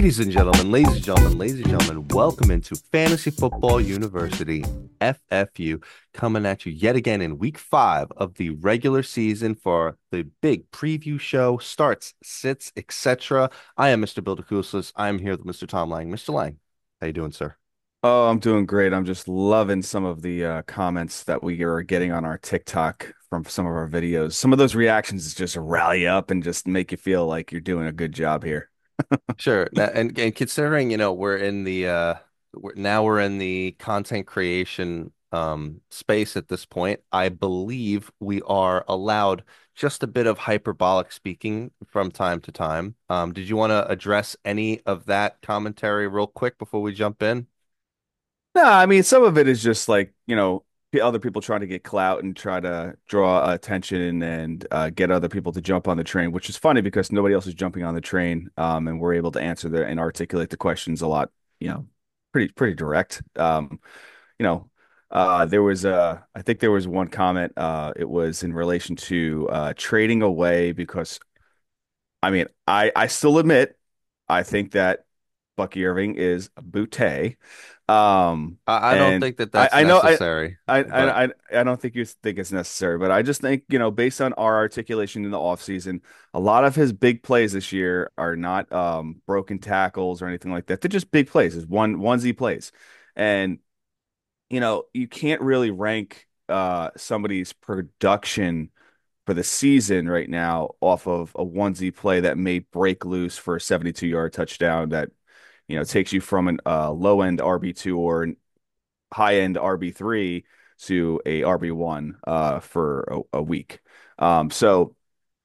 Ladies and gentlemen, welcome into Fantasy Football University, FFU, coming at you yet again in week 5 of the regular season for the big preview show, starts, sits, etc. I am Mr. Bilderkuslis. I'm here with Mr. Tom Lang. Mr. Lang, how you doing, sir? Oh, I'm doing great. I'm just loving some of the comments that we are getting on our TikTok from some of our videos. Some of those reactions just rally up and just make you feel like you're doing a good job here. Sure. And considering, we're in the we're in the content creation space at this point, I believe we are allowed just a bit of hyperbolic speaking from time to time. Did you want to address any of that commentary real quick before we jump in? No, I mean, some of it is just like, other people trying to get clout and try to draw attention and get other people to jump on the train, which is funny because nobody else is jumping on the train. And we're able to answer and articulate the questions a lot, pretty direct. You know, I think there was one comment, it was in relation to trading away because I mean, I still admit I think that Bucky Irving is a bootay. I don't And think that that's I know necessary, but I don't think you think it's necessary, but I just think, based on our articulation in the offseason, a lot of his big plays this year are not broken tackles or anything like that. They're just big plays. It's onesie plays. And you can't really rank somebody's production for the season right now off of a onesie play that may break loose for a 72-yard touchdown that takes you from an low end RB2 or an high end RB3 to a RB1 for a week. So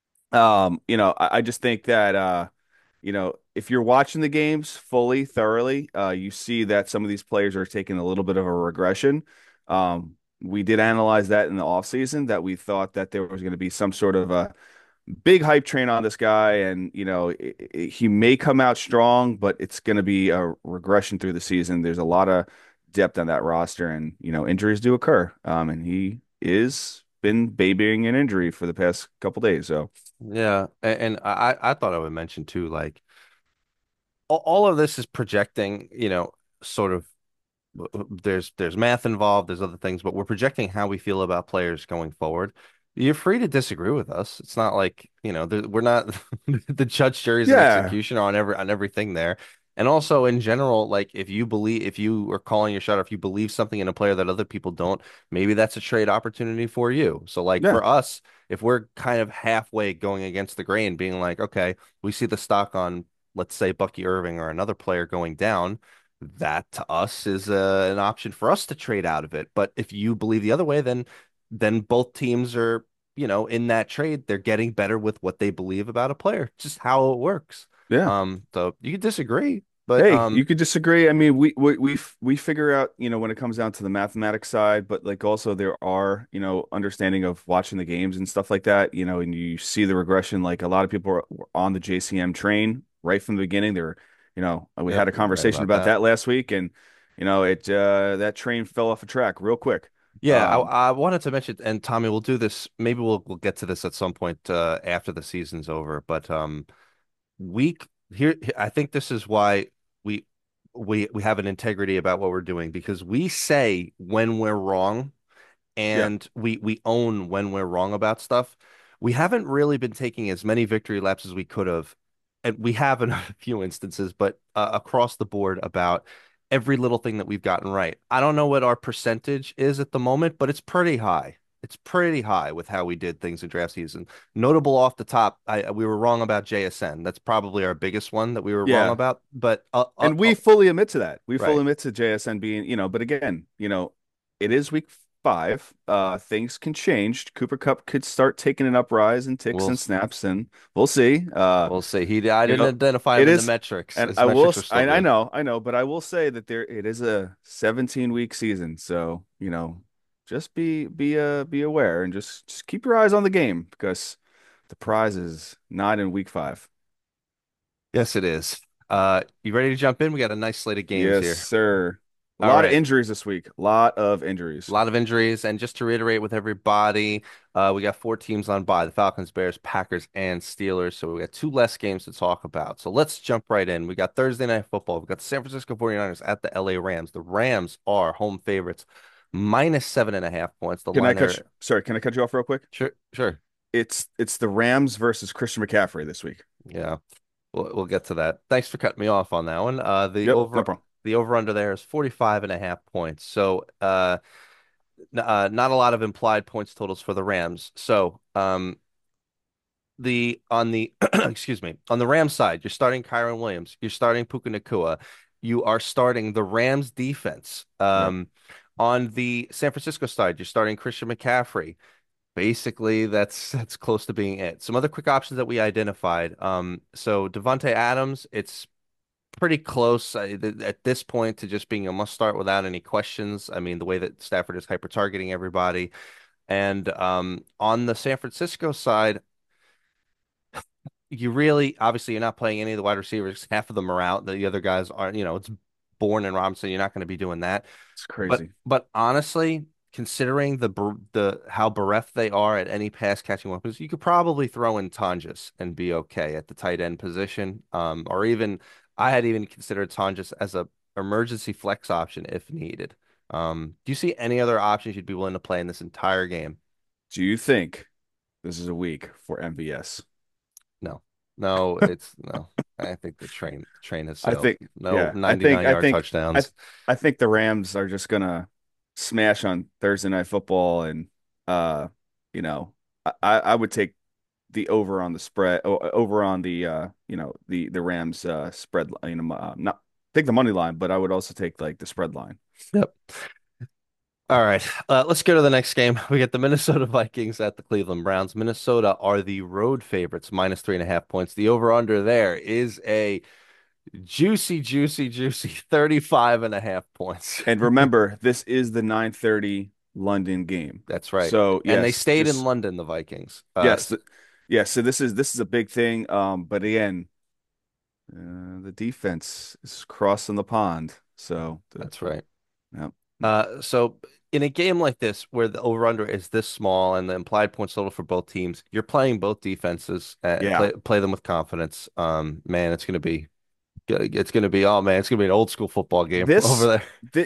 I just think that if you're watching the games fully, thoroughly, you see that some of these players are taking a little bit of a regression. We did analyze that in the offseason that we thought that there was going to be some sort of a big hype train on this guy, and he may come out strong, but it's going to be a regression through the season. There's a lot of depth on that roster, and injuries do occur. And he is been babying an injury for the past couple days. So yeah, and I thought I would mention too, like all of this is projecting, sort of there's math involved, there's other things, but we're projecting how we feel about players going forward. You're free to disagree with us. It's not like, we're not the judge, juries, and yeah, executioner on everything there. And also in general, like if you are calling your shot, or if you believe something in a player that other people don't, maybe that's a trade opportunity for you. So like yeah, for us, if we're kind of halfway going against the grain, being like, okay, we see the stock on, let's say, Bucky Irving or another player going down, that to us is an option for us to trade out of it. But if you believe the other way, then both teams are, in that trade, they're getting better with what they believe about a player. Just how it works. yeah. So you can disagree, but Hey, you could disagree. I mean, we figure out, when it comes down to the mathematics side, but like also there are, understanding of watching the games and stuff like that, and you see the regression. Like a lot of people were on the JCM train right from the beginning. We yep, had a you're right conversation about about that. that last week, and that train fell off a track real quick. Yeah, Um, I wanted to mention, and Tommy, we'll do this. Maybe we'll get to this at some point after the season's over. But week here, I think this is why we we have an integrity about what we're doing, because we say when we're wrong, yeah, and we own when we're wrong about stuff. We haven't really been taking as many victory laps as we could have, and we have in a few instances, but across the board about every little thing that we've gotten right. I don't know what our percentage is at the moment, but it's pretty high. It's pretty high with how we did things in draft season. Notable off the top, we were wrong about JSN. That's probably our biggest one that we were wrong yeah. about. But And we fully admit to that. We fully right, admit to JSN being, but again, it is week 5. Things can change. Cooper Cup could start taking an uprise in ticks we'll and snaps, and we'll see. we'll see. I You didn't know, identify him it in the is, metrics. and His metrics are still good. I know, but I will say that it is a 17-week season, so just be aware and just keep your eyes on the game because the prize is not in week 5. Yes, it is. You ready to jump in? We got a nice slate of games Yes, here. sir. A All lot of right. injuries this week. A lot of A injuries. lot of injuries. And just to reiterate with everybody, we got four teams on bye, the Falcons, Bears, Packers, and Steelers. So we got two less games to talk about. So let's jump right in. We got Thursday Night Football. We got the San Francisco 49ers at the LA Rams. The Rams are home favorites, minus 7.5 points. The Can I line cut you, there. sorry, can I cut you off real quick? Sure, sure. It's the Rams versus Christian McCaffrey this week. Yeah. We'll get to that. Thanks for cutting me off on that one. Yep, no problem. The over under there is 45.5 points. So not a lot of implied points totals for the Rams. So the on the excuse me, on the Rams side, you're starting Kyron Williams, you're starting Puka Nacua, you are starting the Rams defense. Yep. On the San Francisco side, you're starting Christian McCaffrey. Basically, that's close to being it. Some other quick options that we identified. So Devontae Adams, it's pretty close at this point to just being a must start without any questions. I mean, the way that Stafford is hyper targeting everybody. And on the San Francisco side, you really obviously you're not playing any of the wide receivers. Half of them are out. The other guys aren't, it's Bourne and Robinson. You're not going to be doing that. It's But crazy. but honestly, considering the how bereft they are at any pass catching weapons, you could probably throw in Tonjes and be okay at the tight end position. Or even I had even considered Tonjes as a emergency flex option if needed. Do you see any other options you'd be willing to play in this entire game? Do you think this is a week for MVS? No, no, it's no. I think the train has I sailed. think, No yeah, 99-yard touchdowns. I think the Rams are just gonna smash on Thursday Night Football, and uh, you know, I would take the over on the spread, over on the the Rams spread. Not take the money line, but I would also take like the spread line. Yep. All right, let's go to the next game. We get the Minnesota Vikings at the Cleveland Browns. Minnesota are the road favorites, minus 3.5 points. The over-under there is a juicy, juicy, juicy 35.5 points. And remember, this is the 9:30 London game. That's right. So And they yes, stayed in just London, the Vikings. yes, yes. So this is a big thing. But again, the defense is crossing the pond. So That's right. yeah, So in a game like this, where the over/under is this small and the implied points total for both teams, you're playing both defenses. yeah. Play them with confidence. Man, it's gonna be oh man, it's gonna be an old school football game over This, there.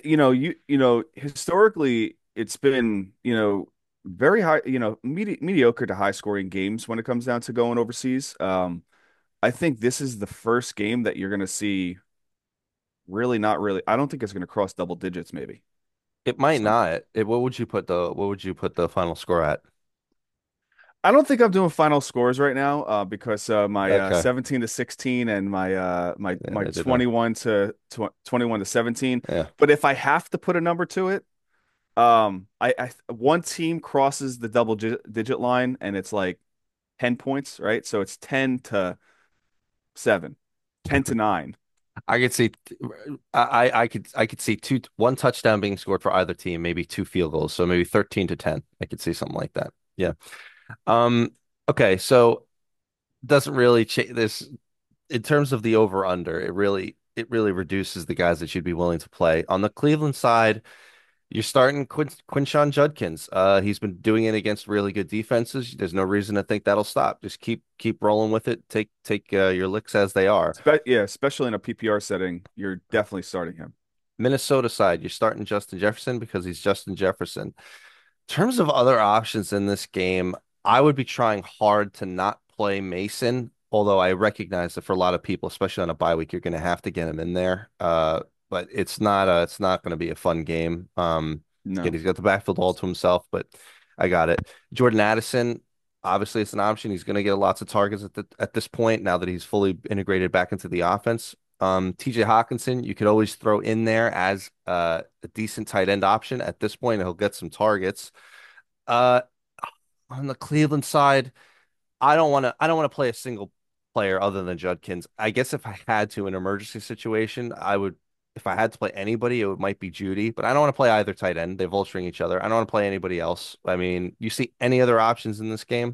historically, it's been very high, mediocre to high scoring games when it comes down to going overseas. I think this is the first game that you're going to see really not really. I don't think it's going to cross double digits, maybe. It might So not. What would you put the final score at? I don't think I'm doing final scores right now because my Okay. 17 to 16 and my Yeah, I did not. 21 to 17. Yeah, But if I have to put a number to it, I one team crosses the digit line and it's like 10 points, right? So it's 10 to 7, 10 to 9. I could see. I could see one touchdown being scored for either team, maybe two field goals, so maybe 13-10. I could see something like that. Yeah. Um. Okay. So doesn't really change this in terms of the over under. It really reduces the guys that you'd be willing to play on the Cleveland side. You're starting Quinshon Judkins. He's been doing it against really good defenses. There's no reason to think that'll stop. Just keep rolling with it. Take your licks as they are. Yeah, especially in a PPR setting, you're definitely starting him. Minnesota side, you're starting Justin Jefferson because he's Justin Jefferson. In terms of other options in this game, I would be trying hard to not play Mason, although I recognize that for a lot of people, especially on a bye week, you're going to have to get him in there. But it's not going to be a fun game. Again, No. he's got the backfield all to himself, but I got it. Jordan Addison, obviously, it's an option. He's going to get lots of targets at this point now that he's fully integrated back into the offense. TJ Hawkinson, you could always throw in there as a decent tight end option. At this point, he'll get some targets. Uh, on the Cleveland side, I don't want to play a single player other than Judkins. I guess if I had to in an emergency situation, I would if I had to play anybody, it might be Judy, but I don't want to play either tight end. They're vulturing each other. I don't want to play anybody else. I mean, you see any other options in this game?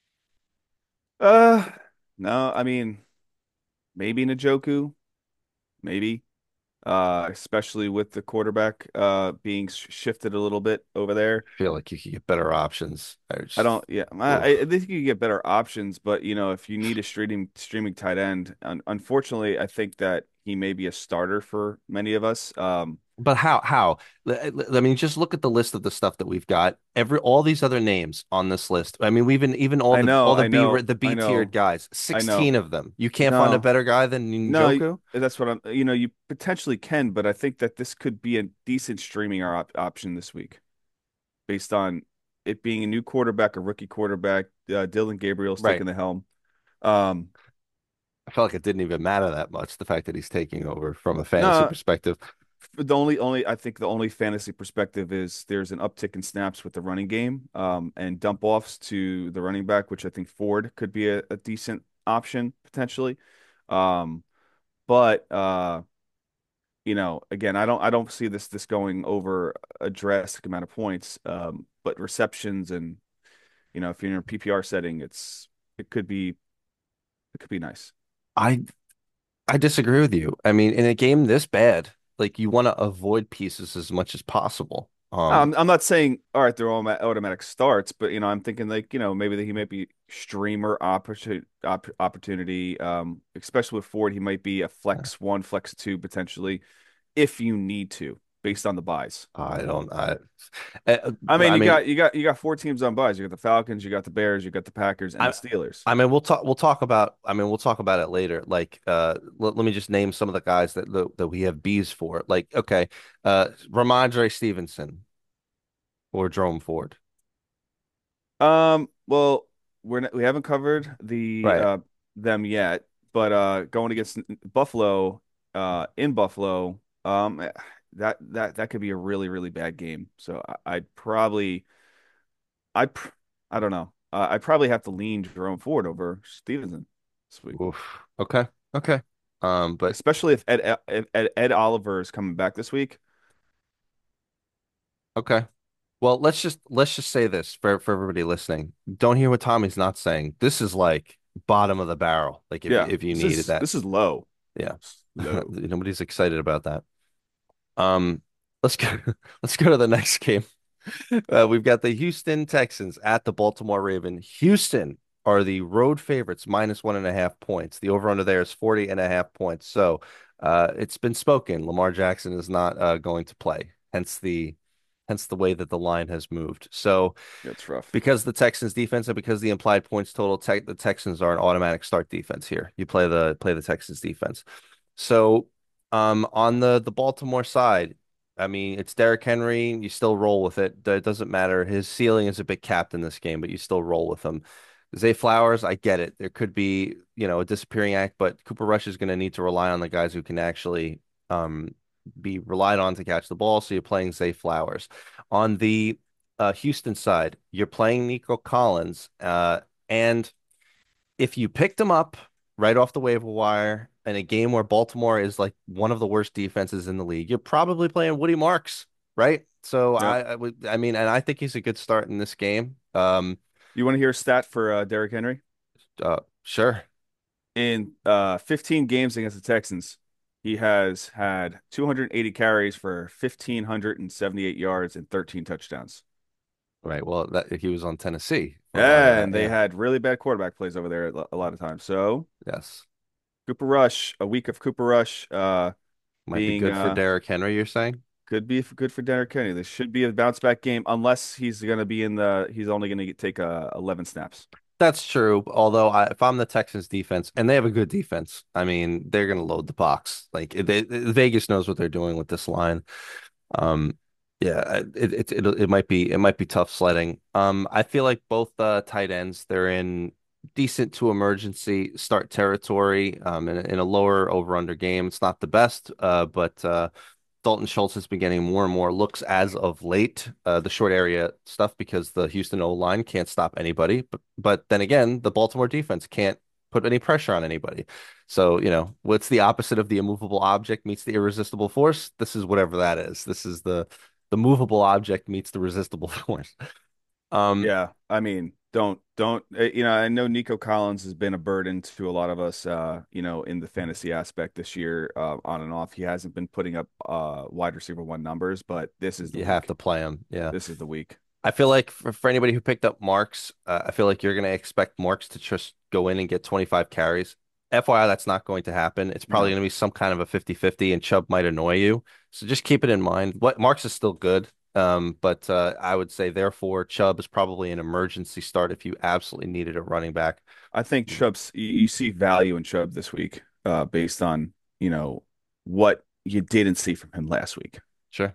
Uh, no, I mean, maybe Njoku, maybe. especially with the quarterback being shifted a little bit over there. I feel like you could get better options. I don't, yeah, I Oof. think you get better options, but if you need a streaming tight end, unfortunately, I think that he may be a starter for many of us. But how? How? I mean, just look at the list of the stuff that we've got. All these other names on this list. I mean, we've even I know, all the I know, the I B tiered know, guys. I know. 16 of them. You can't find a No, better guy than no, Njoku. that's what you potentially can, but I think that this could be a decent streaming option this week based on it being a new quarterback, a rookie quarterback, Dylan Gabriel's Right. taking the helm. Um, I felt like it didn't even matter that much, the fact that he's taking over from a fantasy no, perspective. the only I think the only fantasy perspective is there's an uptick in snaps with the running game, and dump offs to the running back, which I think Ford could be a decent option potentially. Um, but again, I don't see this going over a drastic amount of points. But receptions and if you're in a PPR setting, it could be it could be nice. I I disagree with you. I mean, in a game this bad, like you want to avoid pieces as much as possible. I'm not saying all right, they're all automatic starts, but I'm thinking like maybe that he might be streamer opportunity. Especially with Ford, he might be a flex one, flex two potentially if you need to based on the buys. I don't. I mean, I mean, you got four teams on buys. You got the Falcons, you got the Bears, you got the Packers, and the I Steelers. I mean, we'll talk about. I mean, we'll talk about it later. Like, let me just name some of the guys that we have B's for. Like, okay, Ramondre Stevenson or Jerome Ford. Well, we haven't covered the Right. them yet, but going against Buffalo, in Buffalo, that could be a really really bad game. So I'd pr- I don't know. I'd probably have to lean Jerome Ford over Stevenson this week, Oof. Okay. Okay. But especially if Ed Oliver is coming back this week. okay. Well, let's just say this for everybody listening. Don't hear what Tommy's not saying. This is like bottom of the barrel. Like Yeah, if you this needed is that. this is low, Yeah. low. Nobody's excited about that. Um, let's go let's go to the next game. We've got the Houston Texans at the Baltimore Raven. Houston are the road favorites, minus 1.5 points. The over under there is 40.5 points. So it's been spoken. Lamar Jackson is not going to play. Hence the way that the line has moved. So That's rough. because the Texans defense and because the implied points total, the Texans are an automatic start defense here. You play the Texans defense. So on the Baltimore side, I mean, it's Derrick Henry. You still roll with it. It doesn't matter. His ceiling is a bit capped in this game, but you still roll with him. Zay Flowers, I get it. There could be, a disappearing act, but Cooper Rush is going to need to rely on the guys who can actually um, be relied on to catch the ball. So you're playing Zay Flowers. On the Houston side, you're playing Nico Collins. And if you picked him up right off the waiver wire in a game where Baltimore is like one of the worst defenses in the league, you're probably playing Woody Marks, right? So Yep. I mean, and I think he's a good start in this game. You want to hear a stat for Derrick Henry? Sure. In 15 games against the Texans, he has had 280 carries for 1,578 yards and 13 touchdowns. Right. Well, that he was on Tennessee for a lot of that. And they Yeah. had really bad quarterback plays over there a lot of times. So Yes. Cooper Rush, a week of Cooper Rush, Might be being good for Derrick Henry, you're saying? could be good for Derrick Henry. This should be a bounce back game, unless he's going to be he's only going to take 11 snaps. That's true. Although if I'm the Texans defense and they have a good defense, I mean, they're going to load the box. Like Vegas knows what they're doing with this line. Um, yeah, it might be tough sledding. I feel like both tight ends they're in decent to emergency start territory. In a lower over under game, it's not the best. But Dalton Schultz has been getting more and more looks as of late. The short area stuff because the Houston O line can't stop anybody. But then again, the Baltimore defense can't put any pressure on anybody. So, what's the opposite of the immovable object meets the irresistible force? This is whatever that is. This is the movable object meets the resistible force. Um, Yeah, I mean. Don't I know Nico Collins has been a burden to a lot of us in the fantasy aspect this year, on and off. He hasn't been putting up wide receiver one numbers, but this is the You have week. to play him. Yeah. This is the week. I feel like for anybody who picked up Marks, I feel like you're going to expect Marks to just go in and get 25 carries. FYI, that's not going to happen. It's probably No. going to be some kind of a 50-50, and Chubb might annoy you. So just keep it in mind. What Marks is still good. But I would say therefore Chubb is probably an emergency start if you absolutely needed a running back. I think Chubb's you see value in Chubb this week, based on, what you didn't see from him last week. Sure.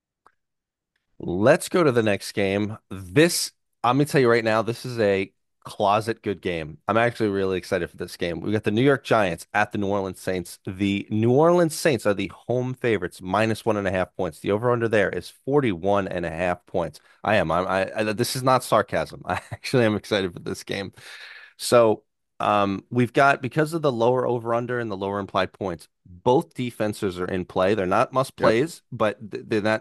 Let's go to the next game. I'm gonna tell you right now, this is a closet good game. I'm actually really excited for this game. We got the New York Giants at the New Orleans Saints. The New Orleans Saints are the home favorites, -1.5 points. The over-under there is 41.5 points. This is not sarcasm. I actually am excited for this game. So we've got because of the lower over under and the lower implied points, both defenses are in play. They're not must Yep. plays, but they're not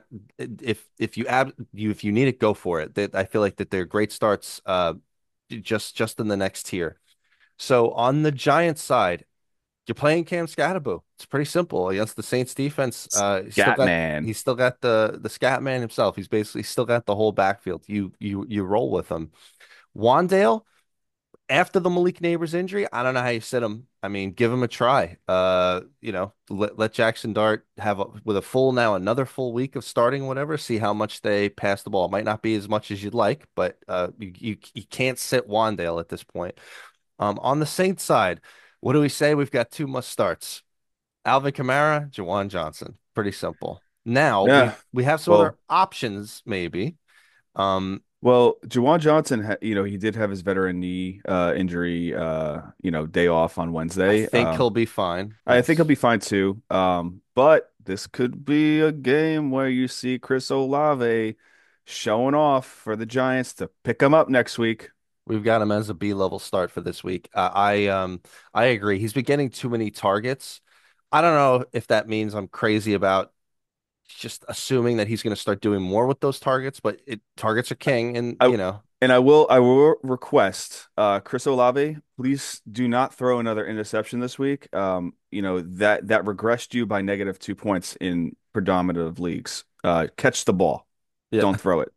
if you need it, go for it. I feel like that they're great starts just in the next tier. So on the Giants side, you're playing Cam Scatterboo. It's pretty simple against the Saints defense. Scatman. He's still got the scat man himself. He's basically still got the whole backfield. You roll with him. Wandale, after the Malik Neighbors injury, I don't know how you sit him. I mean, give him a try. Let Jackson Dart have with a full now another full week of starting whatever. See how much they pass the ball. It might not be as much as you'd like, but you can't sit Wandale at this point. On the Saints side, what do we say? We've got two must starts: Alvin Kamara, Jawan Johnson. Pretty simple. Now Yeah. we have some other Well, options maybe. Um, Jawan Johnson, he did have his veteran knee injury, day off on I Wednesday. think he'll be fine. I think he'll Yes. be fine too. But this could be a game where you see Chris Olave showing off for the Giants to pick him up next week. We've got him as a B level start for this week. I agree. He's been getting too many targets. I don't know if that means I'm crazy about just assuming that he's going to start doing more with those targets, but targets are king, and I I will request, Chris Olave, please do not throw another interception this week. That regressed you by -2 points in predominant leagues. Catch the ball, yeah. don't throw it.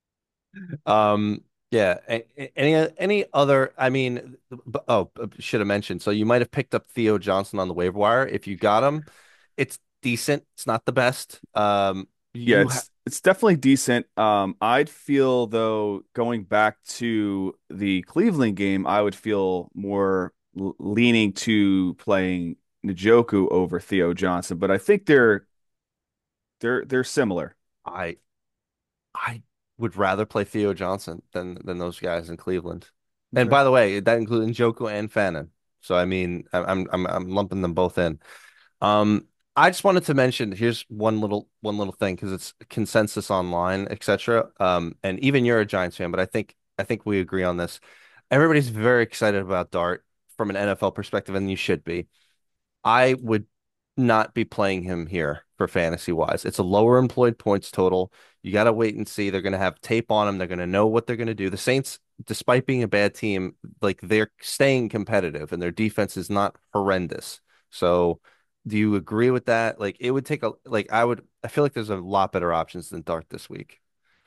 Yeah. Any other? I mean, should have mentioned. So you might have picked up Theo Johnson on the waiver wire. If you got him, it's decent. It's not the best. Yeah, You ha it's definitely decent. I'd feel though, going back to the Cleveland game, I would feel more leaning to playing Njoku over Theo Johnson, but I think they're similar. I I would rather play Theo Johnson than those guys in Cleveland. And Okay. by the way, that includes Njoku and Fannin. So I mean, I'm lumping them both in. I just wanted to mention here's one little thing because it's consensus online, etc. And even you're a Giants fan, but I think we agree on this. Everybody's very excited about Dart from an NFL perspective, and you should be. I would not be playing him here for fantasy wise. It's a lower employed points total. You got to wait and see. They're going to have tape on him. They're going to know what they're going to do. The Saints, despite being a bad team, like they're staying competitive and their defense is not horrendous. So, do you agree with that? Like it would take I feel like there's a lot better options than Dart this week.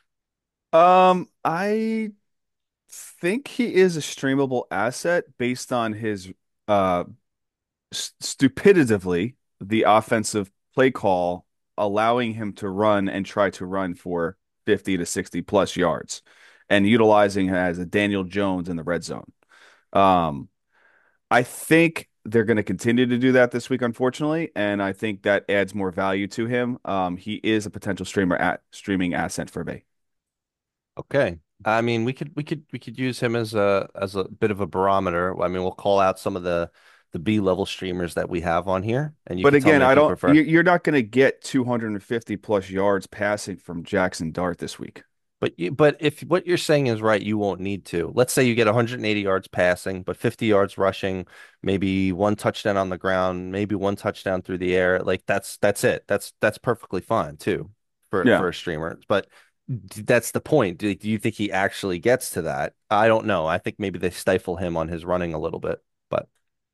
I think he is a streamable asset based on his uh stupidatively the offensive play call allowing him to run and try to run for 50 to 60 plus yards and utilizing him as a Daniel Jones in the red zone. Um, I think they're going to continue to do that this week, unfortunately, and I think that adds more value to him. He is a potential streaming asset for me. Okay. I mean, we could use him as a bit of a barometer. I mean, we'll call out some of the B level streamers that we have on here, and you But could tell again, me I if you don't. prefer. You're not going to get 250 plus yards passing from Jackson Dart this week. But if what you're saying is right, you won't need to. Let's say you get 180 yards passing, but 50 yards rushing, maybe one touchdown on the ground, maybe one touchdown through the air. Like that's it. That's perfectly fine too for Yeah. a streamer. But That's the point. Do you think he actually gets to that? I don't know. I think maybe they stifle him on his running a little bit, but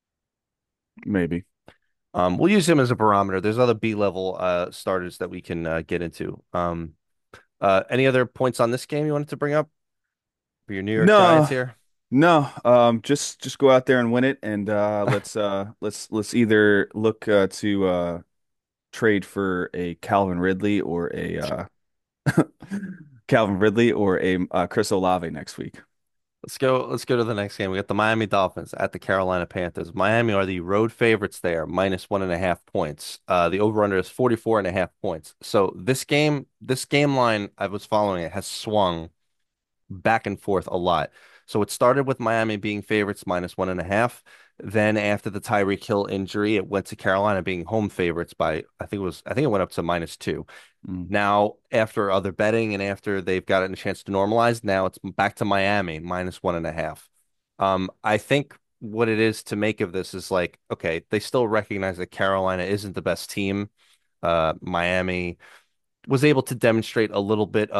Maybe. we'll use him as a barometer. There's other B level starters that we can get into. Any other points on this game you wanted to bring up for your New York Giants No, here? no. Just go out there and win it, and let's either look to trade for a Calvin Ridley or a Calvin Ridley or a Chris Olave next week. Let's go to the next game. We got the Miami Dolphins at the Carolina Panthers. Miami are the road favorites there, -1.5 points. The over-under is 44.5 points. So this game line, I was following it, has swung back and forth a lot. So it started with Miami being favorites -1.5. Then after the Tyreek Hill injury, it went to Carolina being home favorites by I think it went up to -2. Mm. Now, after other betting and after they've gotten a chance to normalize, now it's back to Miami -1.5. I think what it is to make of this is like, okay, they still recognize that Carolina isn't the best team. Miami was able to demonstrate a little bit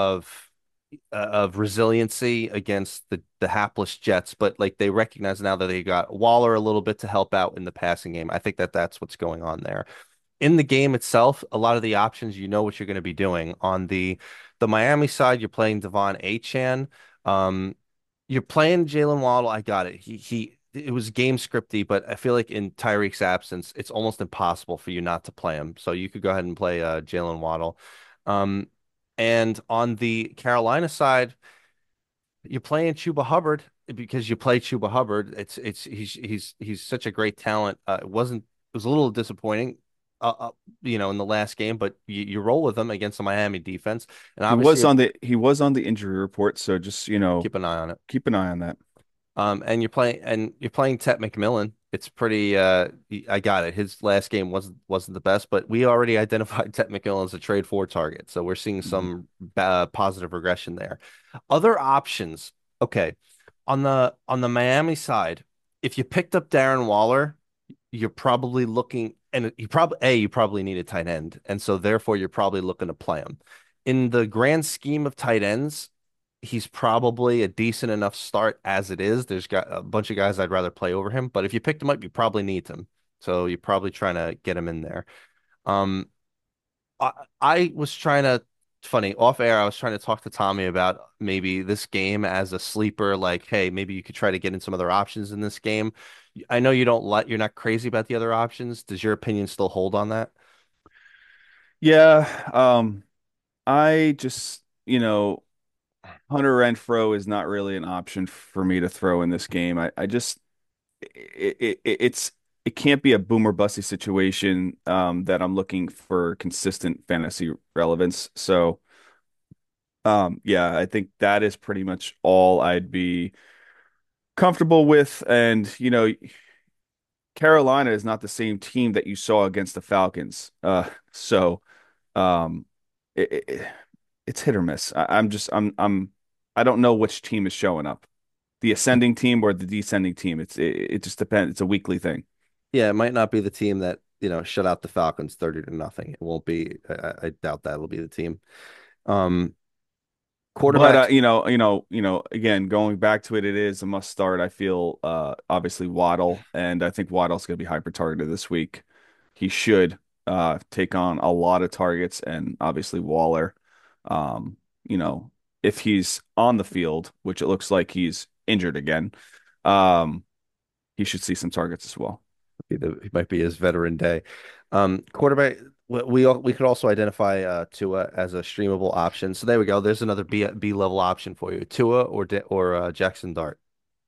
of resiliency against the hapless Jets, but like they recognize now that they got Waller a little bit to help out in the passing game. I think that that's what's going on there. In the game itself, a lot of the options, you know what you're going to be doing. On the Miami side, you're playing Devon Achane. Um, you're playing Jalen Waddle. I got it. He it was game scripty, but I feel like in Tyreek's absence, it's almost impossible for you not to play him. So you could go ahead and play Jalen Waddle. Um, and on the Carolina side, you're playing Chuba Hubbard because you play Chuba Hubbard. He's such a great talent. It was a little disappointing, uh, uh, in the last game, but you roll with them against the Miami defense, and obviously He was on the injury report, so just keep an eye on it. keep an eye on that. And you're playing Tet McMillan. It's pretty. I got it. His last game wasn't the best, but we already identified Tet McMillan as a trade for target, so we're seeing Mhm. some positive regression there. Other options. Okay, on the Miami side, if you picked up Darren Waller, you're probably looking, and you probably need a tight end, and so therefore you're probably looking to play him. In the grand scheme of tight ends, he's probably a decent enough start as it is. There's got a bunch of guys I'd rather play over him, but if you picked him up, you probably need him. So you're probably trying to get him in there. Um, I, I was trying to, funny, off air, I was trying to talk to Tommy about maybe this game as a sleeper, like, hey, maybe you could try to get in some other options in this game. I know you're not crazy about the other options. Does your opinion still hold on that? Yeah, I just, Hunter Renfro is not really an option for me to throw in this game. I just it's it can't be a boomer busty situation that I'm looking for consistent fantasy relevance. So yeah, I think that is pretty much all I'd be comfortable with. And Carolina is not the same team that you saw against the Falcons. So um, it, it, it's hit or miss. I don't know which team is showing up, the ascending team or the descending team. It just depends. It's a weekly thing. Yeah, it might not be the team that, shut out the Falcons 30-0. It won't be. I doubt that'll be the team. Um, But Quarterbacks. again, going back to it, it is a must start. I feel obviously Waddle, and I think Waddle's going to be hyper targeted this week. He should take on a lot of targets, and obviously Waller. Um, you know, if he's on the field, which it looks like he's injured again, um, he should see some targets as well. It might be his veteran day. Quarterback. We could also identify Tua as a streamable option. So there we go. There's another B level option for you. Tua or Jackson Dart.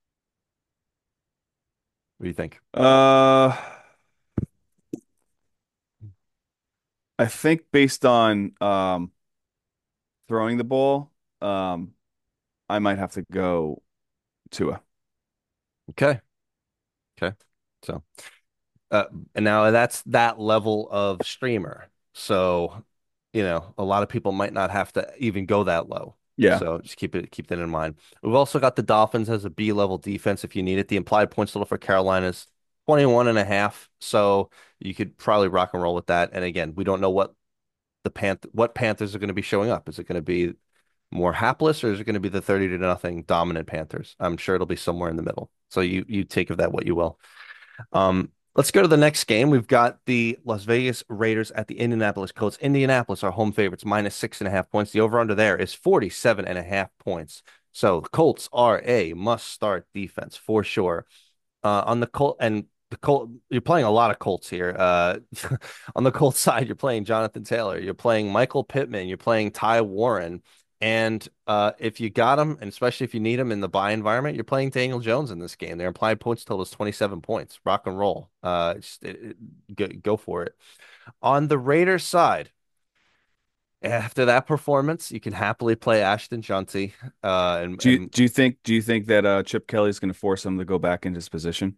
What do you think? Uh, I think based on throwing the ball, um, I might have to go Tua. Okay. Okay. So uh, and now that's that level of streamer. So a lot of people might not have to even go that low. Yeah. So just keep that in mind. We've also got the Dolphins as a B level defense if you need it. The implied points total for Carolina's 21.5. So you could probably rock and roll with that. And again, we don't know what Panthers are going to be showing up. Is it going to be more hapless, or is it going to be the 30 to nothing dominant Panthers? I'm sure it'll be somewhere in the middle. So you take of that what you will. Let's go to the next game. We've got the Las Vegas Raiders at the Indianapolis Colts. Indianapolis are home favorites, minus 6.5 points. The over-under there is 47.5 points. So the Colts are a must-start defense for sure. On the Colt and the Colt, you're playing a lot of Colts here. On the Colts side, you're playing Jonathan Taylor, you're playing Michael Pittman, you're playing Ty Warren, and if you got him, and especially if you need him in the buy environment, you're playing Daniel Jones in this game. Their implied points total is 27 points. Rock and roll. Go for it. On the Raiders side, after that performance, you can happily play Ashton Junty. Do you think that Chip Kelly's going to force him to go back into his position?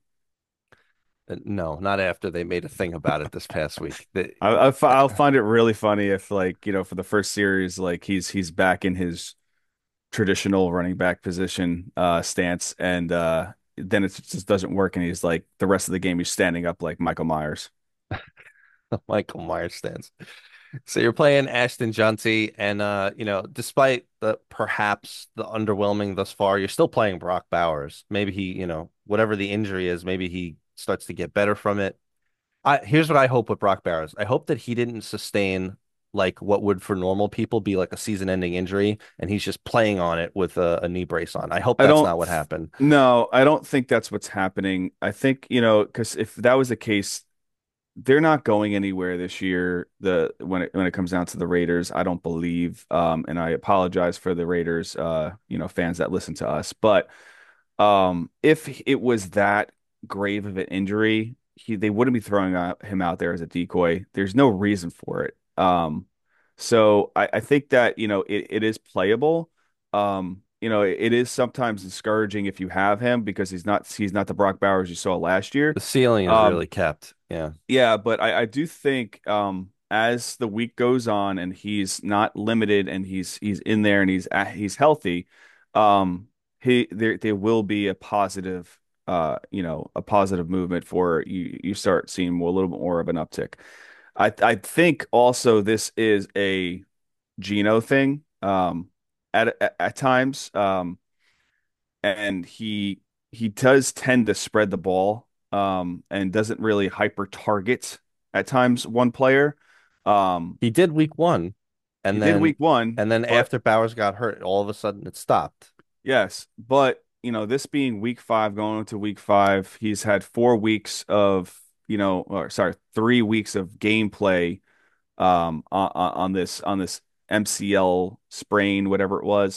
No, not after they made a thing about it this past week. I'll find it really funny if, like, for the first series, like he's back in his traditional running back position stance, and then it just doesn't work, and he's like the rest of the game he's standing up like Michael Myers. Michael Myers stands. So you're playing Ashton Junty, and despite the perhaps the underwhelming thus far, you're still playing Brock Bowers. Maybe he, whatever the injury is, maybe he starts to get better from it. Here's what I hope with Brock Bowers. I hope that he didn't sustain like what would for normal people be like a season-ending injury, and he's just playing on it with a knee brace on. I hope I that's don't not what happened. No, I don't think that's what's happening. I think, because if that was the case, they're not going anywhere this year. When it comes down to the Raiders, I don't believe. And I apologize for the Raiders, fans that listen to us. But if it was that grave of an injury, they wouldn't be throwing him out there as a decoy. There's no reason for it. So I think that it is playable. It is sometimes discouraging if you have him because he's not the Brock Bowers you saw last year. The ceiling is Um, really kept. Yeah. yeah, but I do think as the week goes on and he's not limited and he's in there and he's healthy, um, there will be a positive movement for you start seeing a little bit more of an uptick. I think also this is a Geno thing at times, and he does tend to spread the ball and doesn't really hyper target at times one player. Um, He did week one, he and did then week one, and then but after Bowers got hurt, all of a sudden it stopped. yes, but this being week five, going into week five, he's had 4 weeks of, or sorry, 3 weeks of gameplay on this MCL sprain, whatever it was.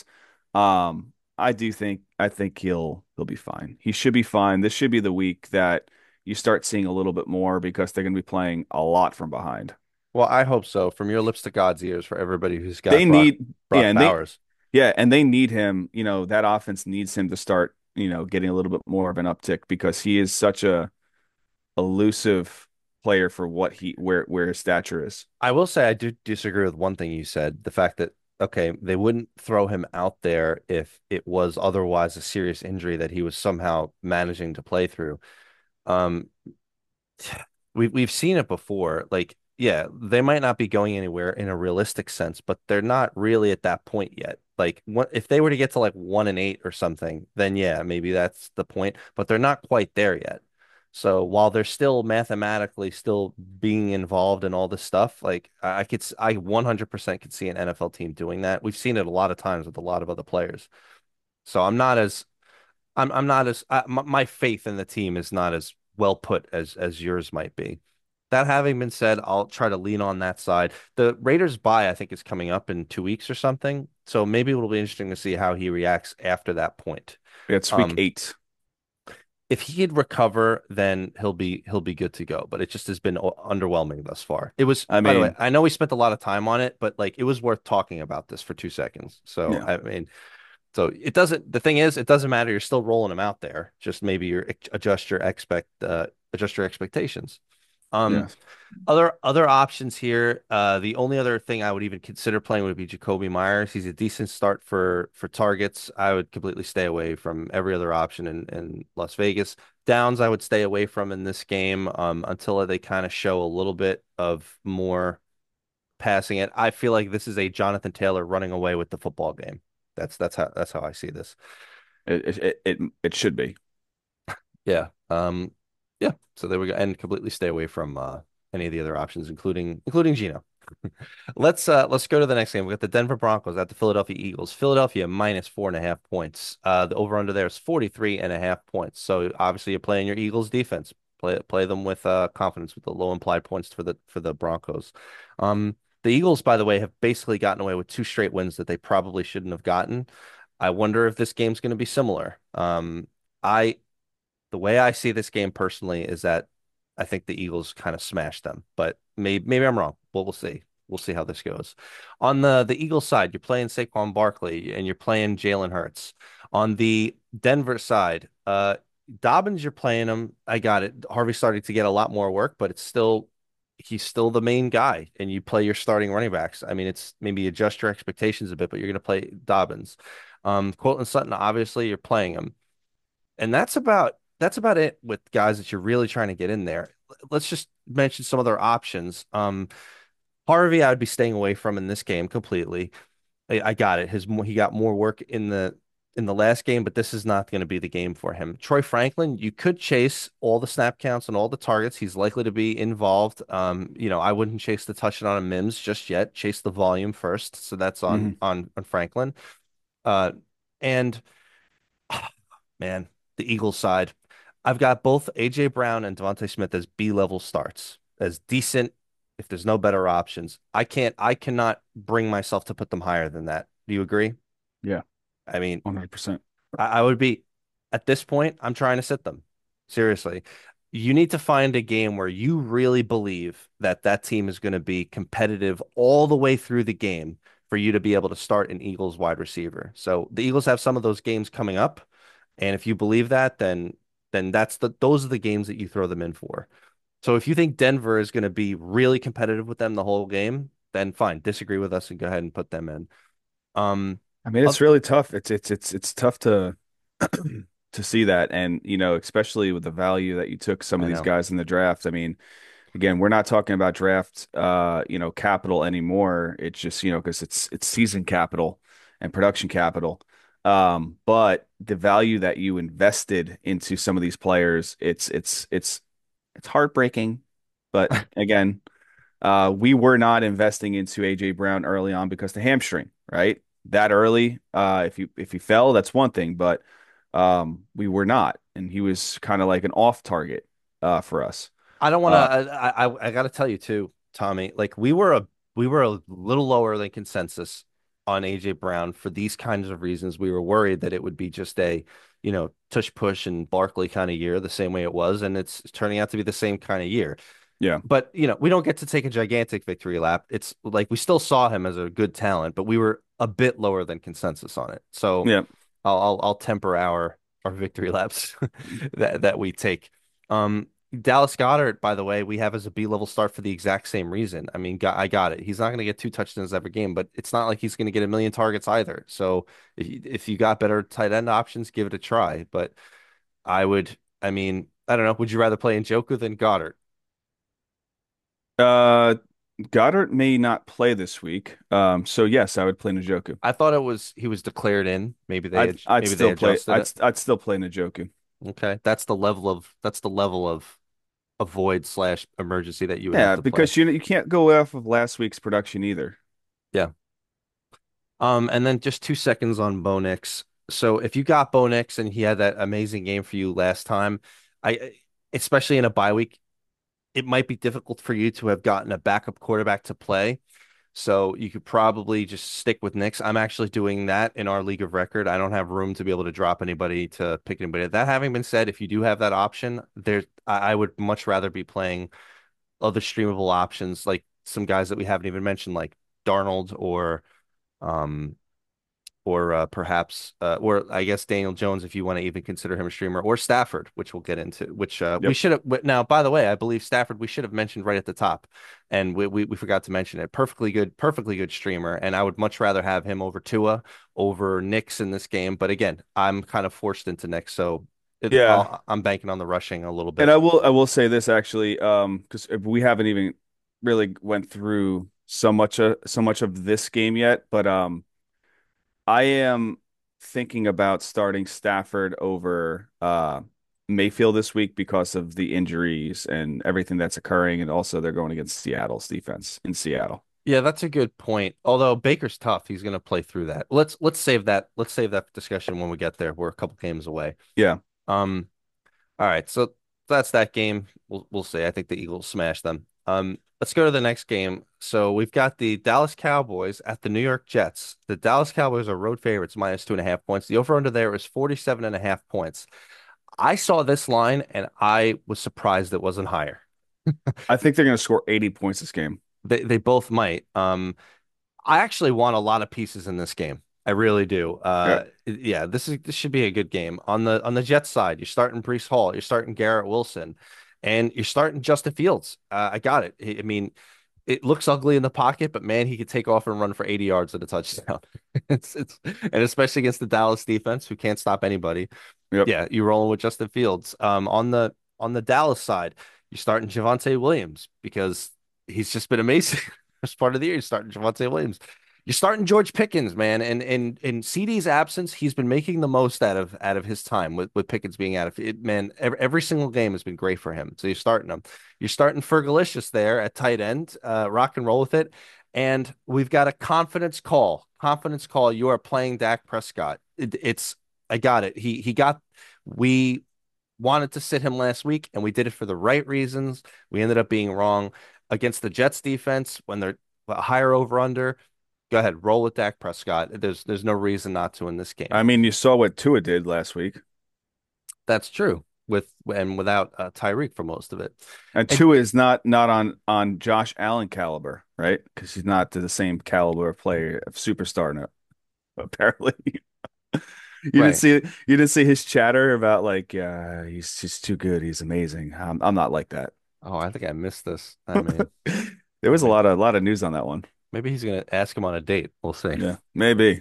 I think he'll be fine. He should be fine. This should be the week that you start seeing a little bit more because they're going to be playing a lot from behind. Well, I hope so. From your lips to God's ears for everybody who's They got need, yeah, Brock and they, Bowers. yeah, and they need him. That offense needs him to start, getting a little bit more of an uptick because he is such a elusive player for where his stature is. I will say I do disagree with one thing you said. The fact that, okay, they wouldn't throw him out there if it was otherwise a serious injury that he was somehow managing to play through. Um, we've seen it before. Like, yeah, they might not be going anywhere in a realistic sense, but they're not really at that point yet. Like, if they were to get to like 1-8 or something, then yeah, maybe that's the point. But they're not quite there yet. So while they're still mathematically still being involved in all this stuff, like I 100% could see an NFL team doing that. We've seen it a lot of times with a lot of other players. So I'm not as my faith in the team is not as well put as yours might be. That having been said, I'll try to lean on that side. The Raiders bye, I think, is coming up in 2 weeks or something. So maybe it'll be interesting to see how he reacts after that point. It's week Um, 8. if he could recover, then he'll be good to go. But it just has been underwhelming thus far. It was, I by the way, mean, I know we spent a lot of time on it, but like it was worth talking about this for 2 seconds. So yeah, I mean, so it doesn't. The thing is, it doesn't matter. You're still rolling them out there. Just maybe you adjust your expectations. Um, yeah. other options here. The only other thing I would even consider playing would be Jacoby Myers. He's a decent start for targets. I would completely stay away from every other option in Las Vegas. Downs, I would stay away from in this game until they kind of show a little bit of more passing it. I feel like this is a Jonathan Taylor running away with the football game. That's how I see this. It should be. Yeah. Yeah. So there we go. And completely stay away from any of the other options, including Gino. Let's go to the next game. We got the Denver Broncos at the Philadelphia Eagles. Philadelphia minus 4.5 points. The over under there is 43.5 points. So obviously you're playing your Eagles defense. Play them with confidence with the low implied points for the Broncos. The Eagles, by the way, have basically gotten away with two straight wins that they probably shouldn't have gotten. I wonder if this game's going to be similar. I The way I see this game personally is that I think the Eagles kind of smashed them, but maybe I'm wrong. Well, we'll see. We'll see how this goes. On the Eagles side, you're playing Saquon Barkley and you're playing Jalen Hurts. On the Denver side, Dobbins, you're playing him. I got it. Harvey's starting to get a lot more work, but he's still the main guy, and you play your starting running backs. I mean, it's maybe adjust your expectations a bit, but you're going to play Dobbins. Courtland Sutton, obviously, you're playing him. And that's about it with guys that you're really trying to get in there. Let's just mention some other options. Harvey, I would be staying away from in this game completely. I got it. He got more work in the last game, but this is not going to be the game for him. Troy Franklin, you could chase all the snap counts and all the targets. He's likely to be involved. I wouldn't chase the touchdown on Mims just yet. Chase the volume first. So that's on Hmm. on on Franklin. Uh, and Man, the Eagles side. I've got both AJ Brown and Devontae Smith as B-level starts, as decent if there's no better options. I cannot bring myself to put them higher than that. Do you agree? Yeah, I mean, 100%. I would be at this point, I'm trying to sit them. Seriously. You need to find a game where you really believe that that team is going to be competitive all the way through the game for you to be able to start an Eagles wide receiver. So the Eagles have some of those games coming up, and if you believe that, then those are the games that you throw them in for. So if you think Denver is going to be really competitive with them the whole game, then fine, disagree with us and go ahead and put them in. Um, I mean, it's oth- really tough. It's tough to to see that, and especially with the value that you took some of I these know. guys in the draft. I mean, again, we're not talking about draft, capital anymore. It's just, because it's season capital and production capital. But the value that you invested into some of these players, it's heartbreaking. But again, we were not investing into AJ Brown early on because the hamstring, right? That early, if he fell, that's one thing, but we were not, and he was kind of like an off target for us. I don't want to. Uh, I got to tell you too, Tommy. Like we were a little lower than consensus on AJ Brown for these kinds of reasons. We were worried that it would be just a, tush push and Barkley kind of year, the same way it was, and it's turning out to be the same kind of year. yeah, But we don't get to take a gigantic victory lap. It's like we still saw him as a good talent, but we were a bit lower than consensus on it. So yeah. I'll temper our victory laps that we take. Dallas Goedert, by the way, we have as a B-level start for the exact same reason. I mean, I got it. He's not going to get two touchdowns every game, but it's not like he's going to get a million targets either. So if you got better tight end options, give it a try. But I mean, I don't know. Would you rather play Njoku than Goddard? Uh, Goddard may not play this week. So yes, I would play Njoku. I thought he was declared in. I'd Maybe they still play. adjusted it. I'd still play Njoku. Okay, that's the level of avoid slash emergency that you would have Yeah, to play. because you can't go off of last week's production either. Yeah. And then just 2 seconds on Bo Nix. So if you got Bo Nix and he had that amazing game for you last time, I especially in a bye week, it might be difficult for you to have gotten a backup quarterback to play. So you could probably just stick with Nix. I'm actually doing that in our league of record. I don't have room to be able to drop anybody to pick anybody. That having been said, if you do have that option, I would much rather be playing other streamable options like some guys that we haven't even mentioned, like Darnold um perhaps or I guess Daniel Jones if you want to even consider him a streamer or Stafford, which we'll get into, which we Yep. should have. Now, by the way, I believe Stafford we should have mentioned right at the top, and we forgot to mention it. Perfectly good streamer, and I would much rather have him over Tua, over Knicks in this game. But again, I'm kind of forced into Knicks, so Yeah. I'm banking on the rushing a little And bit. I will say this actually, because we haven't even really went through so much of this game yet, but I am thinking about starting Stafford over Mayfield this week because of the injuries and everything that's occurring, and also they're going against Seattle's defense in Seattle. Yeah, that's a good point. Although Baker's tough, he's going to play through that. Let's save that. Let's save that discussion when we get there. We're a couple games away. Yeah, Um, all right, so that's that game. We'll see. I think the Eagles smash them. Let's go to the next game. So we've got the Dallas Cowboys at the New York Jets. The Dallas Cowboys are road favorites, -2.5 points. The over-under there is 47.5 points. I saw this line and I was surprised it wasn't higher. I think they're going to score 80 points this game. They both might. I actually want a lot of pieces in this game. I really do. Yeah. Yeah, this should be a good game. On the Jets side, you're starting Breece Hall, you're starting Garrett Wilson, and you're starting Justin Fields. I got it. I mean, it looks ugly in the pocket, but man, he could take off and run for 80 yards at a touchdown. And especially against the Dallas defense, who can't stop anybody. Yep. Yeah, you're rolling with Justin Fields. On the Dallas side, you're starting Javonte Williams because he's just been amazing. First part of the year, you're starting Javonte Williams. You're starting George Pickens, man, and in CD's absence, he's been making the most out of his time with Pickens being out of it. Man, every single game has been great for him. So you're starting him. You're starting Fergalicious there at tight end. Rock and roll with it. And we've got a confidence call. Confidence call. You are playing Dak Prescott. It's I got it. He got we wanted to sit him last week, and we did it for the right reasons. We ended up being wrong against the Jets defense when they're a higher over under. Go ahead, roll with Dak Prescott. There's no reason not to in this game. I mean, you saw what Tua did last week, That's true with and without Tyreek for most of it. and And Tua is not on Josh Allen caliber, right? Because he's not to the same caliber of player of superstar now, apparently. right. You didn't see his chatter about like, yeah, he's just too good. He's amazing. I'm not like that. Oh, I think I missed this. I mean, There was maybe, a lot of news on that one. maybe he's gonna ask him on a date. We'll see. Yeah, maybe.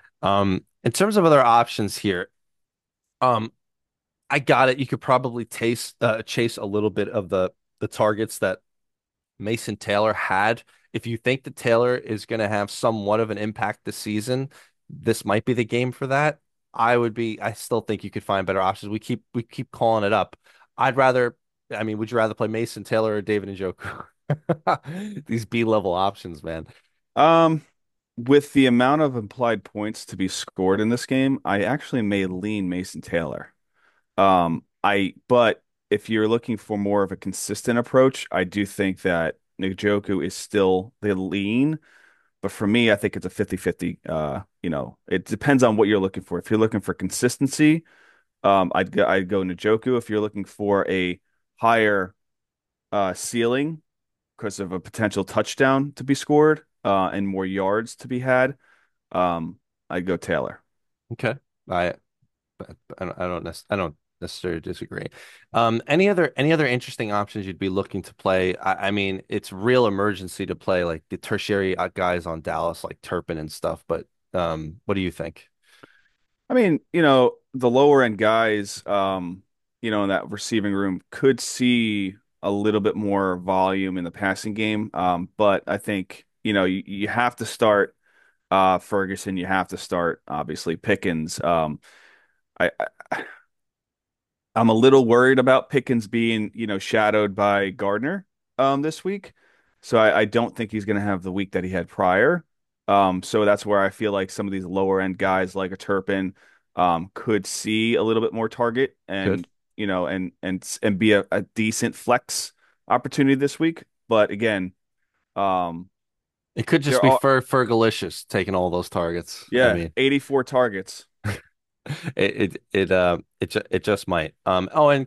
In terms of other options here, um, I got it. You could probably chase a little bit of the targets that Mason Taylor had. If you think that Taylor is going to have somewhat of an impact this season, this might be the game for that. I still think you could find better options. We keep calling it up. I'd rather, I mean, would you rather play Mason Taylor or David Njoku? These B-level options, man. Um, with the amount of implied points to be scored in this game, I actually may lean Mason Taylor. But if you're looking for more of a consistent approach, I do think that Njoku is still the lean. But for me, I think it's a 50-50. It depends on what you're looking for. If you're looking for consistency, I'd go Njoku. If you're looking for a higher ceiling because of a potential touchdown to be scored and more yards to be had, I'd go Taylor. Okay. I I don't necessarily disagree. Any other interesting options you'd be looking to play? I mean, it's real emergency to play like the tertiary guys on Dallas, like Turpin and stuff. But what do you think? I mean, the lower end guys, in that receiving room could see a little bit more volume in the passing game. But I think, you have to start Ferguson, you have to start obviously Pickens. I I'm a little worried about Pickens being, shadowed by Gardner this week. So I don't think he's going to have the week that he had prior. So that's where I feel like some of these lower end guys like a Turpin could see a little bit more target Good. and and be a decent flex opportunity this week. But again, um It could just there be are Fergalicious taking all those targets. I yeah, mean, 84 targets. it just might. Oh, and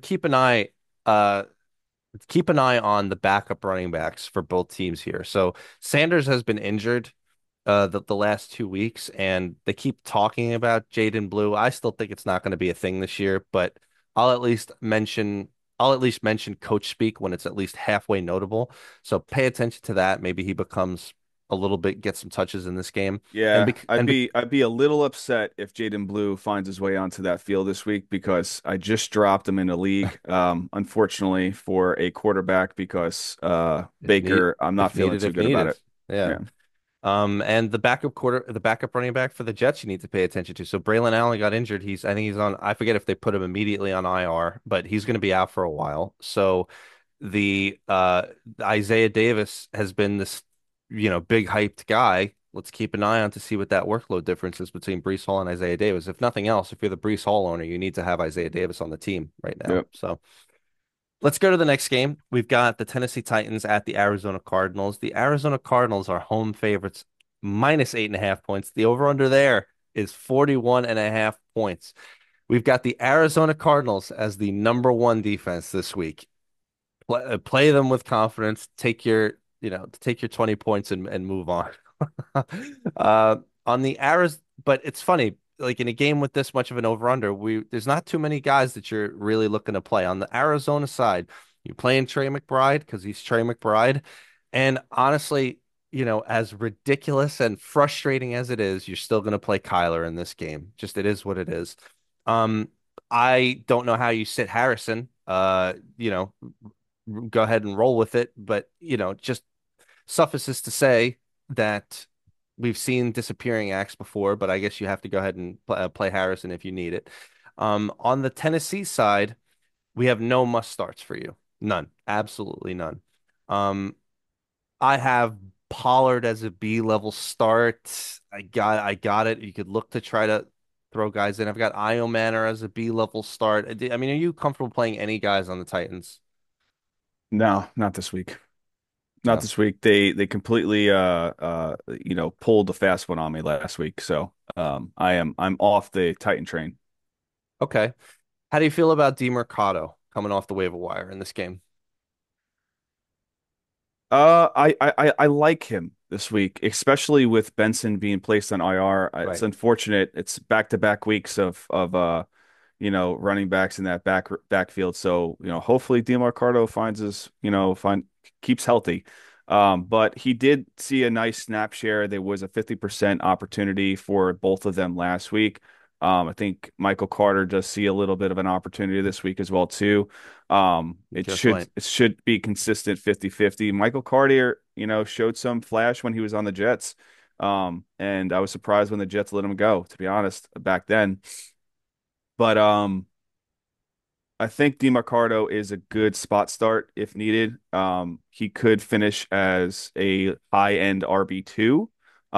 keep an eye on the backup running backs for both teams here. So Sanders has been injured the last 2 weeks, and they keep talking about Jaden Blue. I still think it's not going to be a thing this year, but I'll at least mention I'll at least mention coach speak when it's at least halfway notable. So pay attention to that. Maybe he becomes a little bit, get some touches in this game. And Yeah, bec and bec I'd be a little upset if Jaden Blue finds his way onto that field this week because I just dropped him in a league. Unfortunately for a quarterback because if need Baker, I'm not if feeling needed, too if good about needed. it. Yeah. Yeah. And the backup running back for the Jets, you need to pay attention to. So Braylon Allen got injured. I think he's on. I forget if they put him immediately on IR, but he's going to be out for a while. So the Isaiah Davis has been this, big hyped guy. Let's keep an eye on to see what that workload difference is between Breece Hall and Isaiah Davis. If nothing else, if you're the Breece Hall owner, you need to have Isaiah Davis on the team right now. Yep. So let's go to the next game. We've got the Tennessee Titans at the Arizona Cardinals. The Arizona Cardinals are home favorites, minus 8.5 points. The over-under there is 41.5 points. We've got the Arizona Cardinals as the number one defense this week. Play them with confidence. Take your 20 points and move on. Uh, on the Arizona, but it's funny, like in a game with this much of an over-under, there's not too many guys that you're really looking to play. On the Arizona side, you're playing Trey McBride because he's Trey McBride. And honestly, as ridiculous and frustrating as it is, you're still going to play Kyler in this game. Just it is what it is. Um, I don't know how you sit Harrison. Go ahead and roll with it. But, just suffices to say that we've seen disappearing acts before, but I guess you have to go ahead and play Harrison if you need it. On the Tennessee side, we have no must starts for you. None. Absolutely none. Um, I have Pollard as a B level start. I got it. You could look to try to throw guys in. I've got Io Manor as a B level start. I mean, are you comfortable playing any guys on the Titans? No, not this week. Not No. this week. They completely pulled the fast one on me last week. So I'm off the Titan train. Okay. How do you feel about DeMercado coming off the waiver wire in this game? I like him this week, especially with Benson being placed on IR. It's Right. unfortunate. It's back-to-back weeks of running backs in that backfield. So, hopefully DeMarcado finds his, keeps healthy. But he did see a nice snap share. There was a 50% opportunity for both of them last week. I think Michael Carter does see a little bit of an opportunity this week as well too. It Just should wait. it should be consistent 50-50. Michael Carter, showed some flash when he was on the Jets. And I was surprised when the Jets let him go, to be honest, back then. But I think DeMarcado is a good spot start if needed. He could finish as a high-end RB2,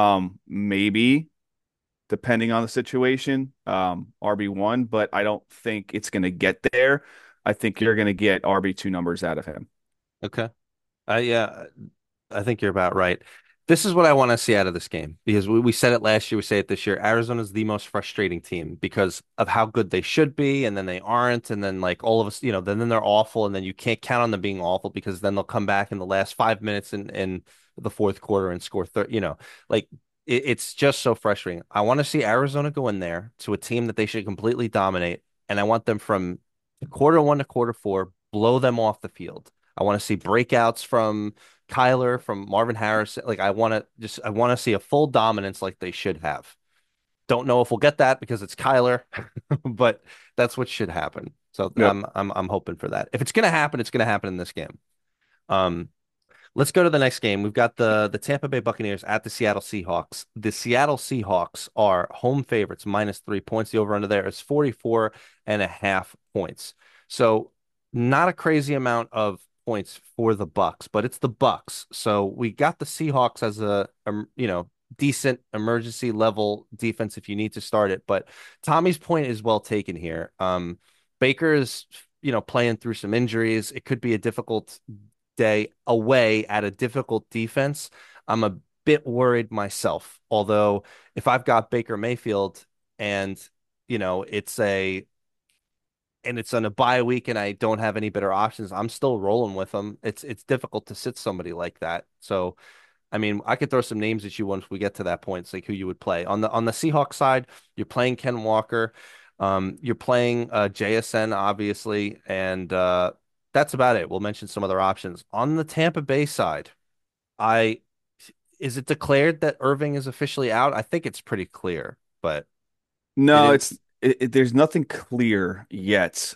maybe depending on the situation, RB1, but I don't think it's going to get there. I think you're going to get RB2 numbers out of him. Okay. Yeah, I think you're about right. This is what I want to see out of this game because we said it last year, we say it this year. Arizona's the most frustrating team because of how good they should be, and then they aren't, and then like all of us, then they're awful, and then you can't count on them being awful because then they'll come back in the last 5 minutes in the fourth quarter and score 30, like it's just so frustrating. I want to see Arizona go in there to a team that they should completely dominate, and I want them from quarter one to quarter four, blow them off the field. I want to see breakouts from Kyler, from Marvin Harrison. Like I want to see a full dominance like they should have. Don't know if we'll get that because it's Kyler, but that's what should happen. So Yep. I'm hoping for that. If it's gonna happen, it's gonna happen in this game. Um, let's go to the next game. We've got the Tampa Bay Buccaneers at the Seattle Seahawks. The Seattle Seahawks are home favorites, minus 3 points. The over under there is 44.5 points. So not a crazy amount of points for the Bucks, but it's the Bucks. So we got the Seahawks as decent emergency level defense if you need to start it. But Tommy's point is well taken here. Baker is, playing through some injuries. It could be a difficult day away at a difficult defense. I'm a bit worried myself. Although if I've got Baker Mayfield and you know it's a it's on a bye week and I don't have any better options, I'm still rolling with them. It's difficult to sit somebody like that. So I mean, I could throw some names at you once we get to that point. It's like who you would play on the Seahawks side. You're playing Ken Walker. You're playing JSN obviously, and that's about it. We'll mention some other options on the Tampa Bay side. I Is it declared that Irving is officially out? I think it's pretty clear, but it No, is there's nothing clear yet.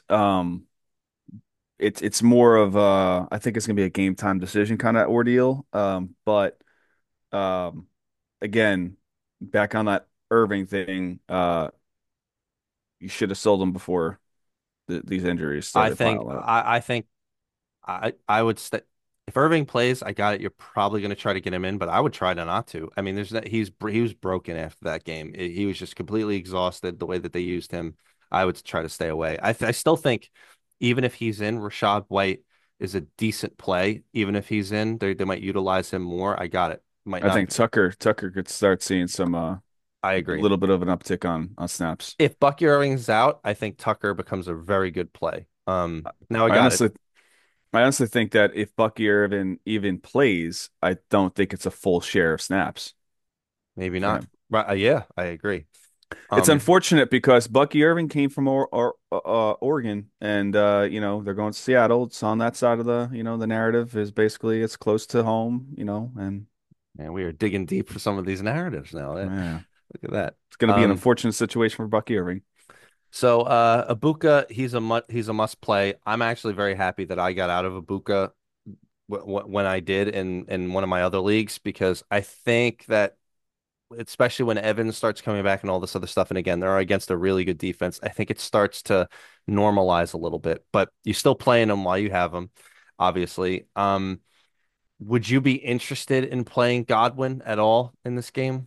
It's more of I think it's gonna be a game time decision kind of ordeal. But um again, back on that Irving thing, you should have sold him before these injuries started piling up. I think I would stay if Irving plays. I got it. You're probably going to try to get him in, but I would try to not to. I mean, he was broken after that game. He was just completely exhausted the way that they used him. I would try to stay away. I still think even if he's in, Rashad White is a decent play. Even if he's in, they might utilize him more. I got it. Might I not. think Tucker could start seeing some I a agree. little bit of an uptick on snaps. If Bucky Irving's out, I think Tucker becomes a very good play. Now I I got it. honestly I honestly think that if Bucky Irvin even plays, I don't think it's a full share of snaps Maybe for not. him. Right? Yeah, I agree. It's Um, unfortunate because Bucky Irvin came from Oregon, and they're going to Seattle. It's on that side of the narrative is basically it's close to home, and and we are digging deep for some of these narratives now. yeah, Look at that. it's going to be an Um, unfortunate situation for Bucky Irving. so Ibuka, he's a must play. I'm actually very happy that I got out of Ibuka when I did in one of my other leagues because I think that especially when Evans starts coming back and all this other stuff, and again they're against a really good defense, I think it starts to normalize a little bit. But you still playing them while you have them, obviously. Would you be interested in playing Godwin at all in this game?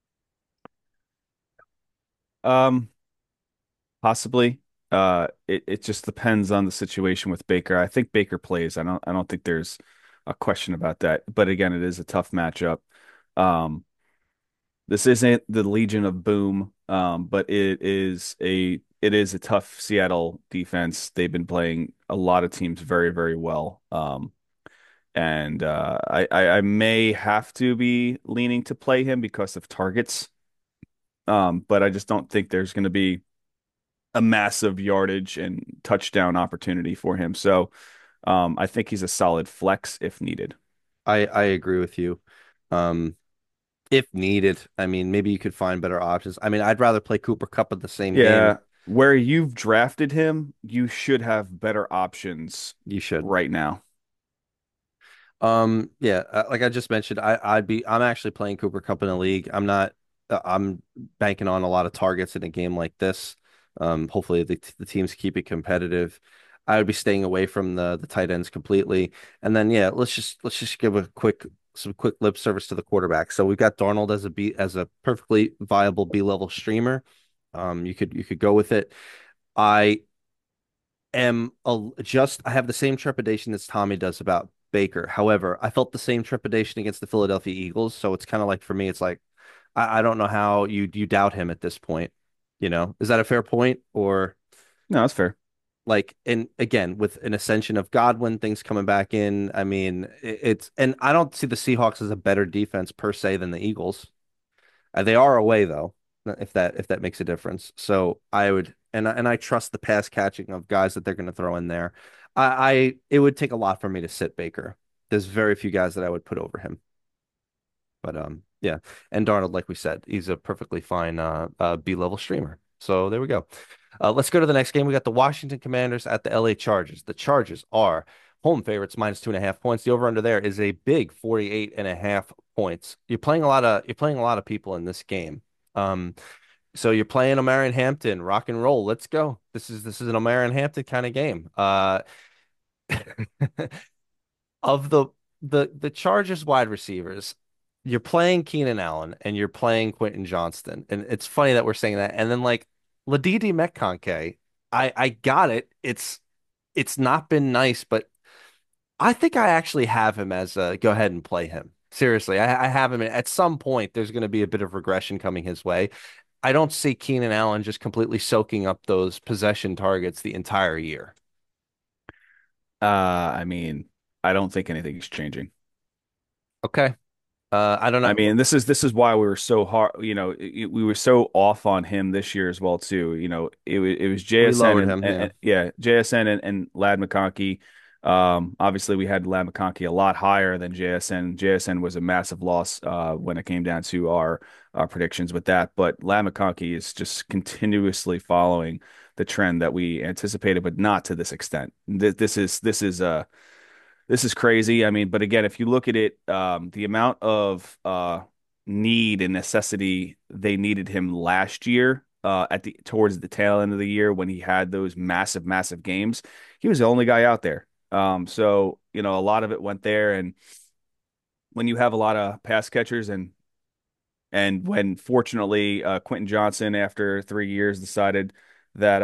Um, Possibly. It just depends on the situation with Baker. I think Baker plays. I don't think there's a question about that. But again, it is a tough matchup. Um, this isn't the Legion of Boom, but it is a tough Seattle defense. They've been playing a lot of teams very, very well. And I may have to be leaning to play him because of targets. But I just don't think there's going to be a massive yardage and touchdown opportunity for him. So I think he's a solid flex if needed. I agree with you. Um, if needed, I mean, maybe you could find better options. I mean, I'd rather play Cooper Cup in the same game. Yeah, where you've drafted him, you should have better options You should. right now. Yeah, like I just mentioned, I'm actually playing Cooper Cup in a league. I'm banking on a lot of targets in a game like this. Hopefully the teams keep it competitive. I would be staying away from the tight ends completely. And then yeah, let's just give some quick lip service to the quarterback. So we've got Darnold as a perfectly viable B level streamer. You could go with it. I I have the same trepidation as Tommy does about Baker. However, I felt the same trepidation against the Philadelphia Eagles. So it's kind of like for me, it's like I don't know how you doubt him at this point. Is that a fair point? Or No, that's fair. like, and again, with an ascension of Godwin, things coming back in. I mean, it's and I don't see the Seahawks as a better defense per se than the Eagles. They are away though, if that makes a difference. So I would and I trust the pass catching of guys that they're going to throw in there. It would take a lot for me to sit Baker. There's very few guys that I would put over him. But yeah, and Darnold, like we said, he's a perfectly fine B-level streamer. So there we go. Let's go to the next game. We got the Washington Commanders at the LA Chargers. The Chargers are home favorites minus 2.5 points. The over under there is a big 48.5 points. You're playing a lot of people in this game. Um, so you're playing Omarion Hampton, rock and roll. Let's go. This is an Omarion Hampton kind of game. Of the Chargers wide receivers, you're playing Keenan Allen and you're playing Quentin Johnston. And it's funny that we're saying that. And then like Ladidi Metcalfe, I got it. It's not been nice, but I think I actually have him as a go ahead and play him. Seriously, I have him at some point. There's going to be a bit of regression coming his way. I don't see Keenan Allen just completely soaking up those possession targets the entire year. I mean, I don't think anything's changing. Okay. I don't I know. mean, this is why we were so hard, we were so off on him this year as well too. It was We JSN lowered and, him. and, Yeah. and yeah, JSN and Lad McConkey. Obviously we had Lad McConkey a lot higher than JSN. JSN was a massive loss when it came down to our predictions with that, but Lad McConkey is just continuously following the trend that we anticipated, but not to this extent. This is crazy. I mean, but again, if you look at it, the amount of need and necessity they needed him last year at the towards the tail end of the year when he had those massive games. He was the only guy out there. So a lot of it went there, and when you have a lot of pass catchers and when fortunately Quentin Johnson after 3 years decided that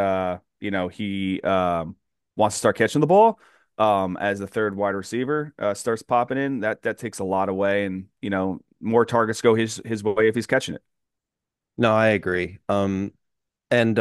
he wants to start catching the ball as the third wide receiver starts popping in, that takes a lot away, and more targets go his way if he's catching it. No, I agree. And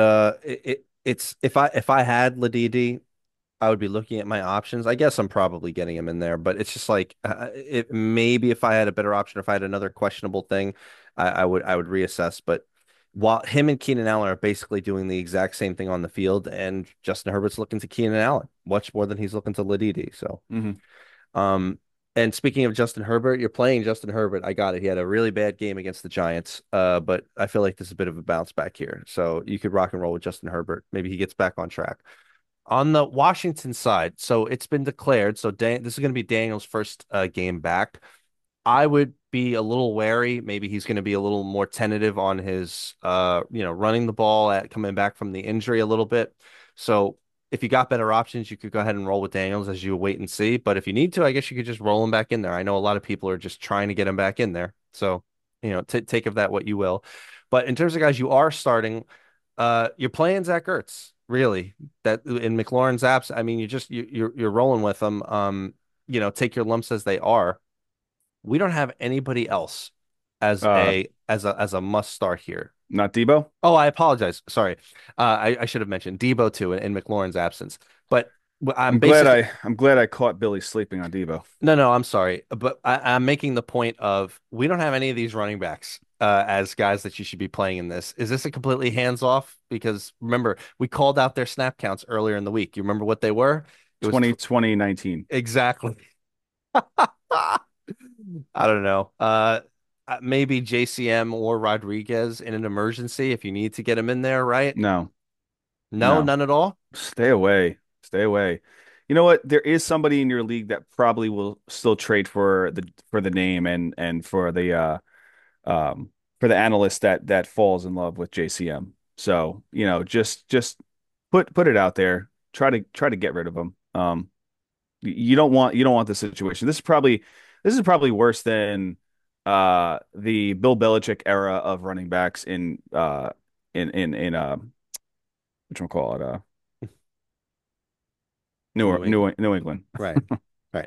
it's if I had Ladidi, I would be looking at my options. I guess I'm probably getting him in there, but it's just like maybe if I had a better option, if I had another questionable thing, I would reassess. But while him and Keenan Allen are basically doing the exact same thing on the field, and Justin Herbert's looking to Keenan Allen much more than he's looking to Ladidi. So, Hmm. um, and speaking of Justin Herbert, you're playing Justin Herbert. I got it. He had a really bad game against the Giants, but I feel like this is a bit of a bounce back here. So you could rock and roll with Justin Herbert. Maybe he gets back on track. On the Washington side, so it's been declared. So this is going to be Daniel's first game back. I would be a little wary. Maybe he's going to be a little more tentative on his, running the ball at coming back from the injury a little bit. So if you got better options, you could go ahead and roll with Daniels as you wait and see. But if you need to, I guess you could just roll him back in there. I know a lot of people are just trying to get him back in there. So, take of that what you will. But in terms of guys you are starting, you're playing Zach Ertz, really. That in McLaurin's apps, I mean, you're rolling with them. Take your lumps as they are. We don't have anybody else as Uh, a must start here. Not Debo. Oh, I apologize. Sorry. I should have mentioned Debo too in McLaurin's absence. But I'm basically I'm glad I caught Billy sleeping on Debo. no, I'm sorry. But I'm making the point of we don't have any of these running backs as guys that you should be playing in this. Is this a completely hands off? Because remember, we called out their snap counts earlier in the week. You remember what they were? It was 2019. exactly. I don't know. Maybe JCM or Rodriguez in an emergency if you need to get him in there, right? No, No, no. none at all. Stay away. Stay away. You know what? There is somebody in your league that probably will still trade for the name and um for the analyst that falls in love with JCM. So, just put it out there. Try to get rid of him. You don't want this situation. This is probably worse than the Bill Belichick era of running backs in what you call it New England. New England. Right. Right.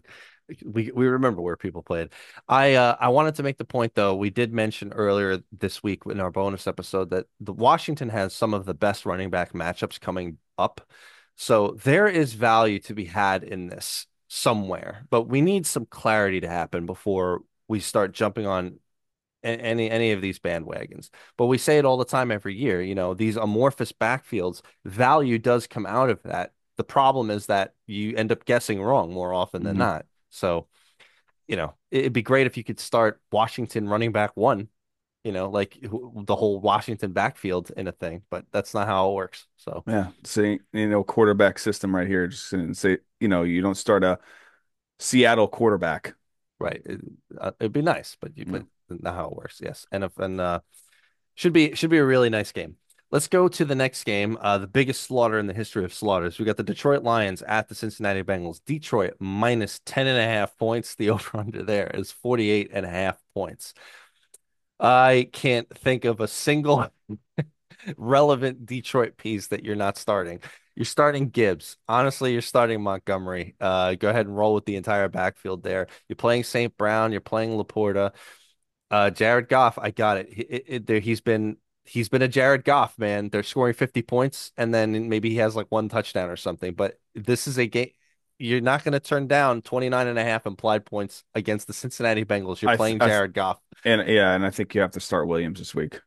We remember where people played. I wanted to make the point though, we did mention earlier this week in our bonus episode that the Washington has some of the best running back matchups coming up. So there is value to be had in this somewhere, but we need some clarity to happen before we start jumping on any of these bandwagons. But we say it all the time every year, these amorphous backfields, value does come out of that. The problem is that you end up guessing wrong more often than Mhm. not. So, it'd be great if you could start Washington running back one, like the whole Washington backfield in a thing, but that's not how it works. So, Yeah, say quarterback system right here. Just say you don't start a Seattle quarterback. right. It'd be nice, but Yeah. not how it works. Yes. And should be a really nice game. Let's go to the next game, the biggest slaughter in the history of slaughters. We got the Detroit Lions at the Cincinnati Bengals. Detroit minus 10.5 points. The over-under there is 48.5 points. I can't think of a single relevant Detroit piece that you're not starting. You're starting Gibbs. Honestly, you're starting Montgomery. Go ahead and roll with the entire backfield there. You're playing St. Brown. You're playing Laporta. Jared Goff, I got it. He's been a Jared Goff, man. They're scoring 50 points and then maybe he has like one touchdown or something. But this is a game you're not going to turn down 29 and a half implied points against the Cincinnati Bengals. You're I, th playing I th Jared Goff. and yeah, and I think you have to start Williams this week.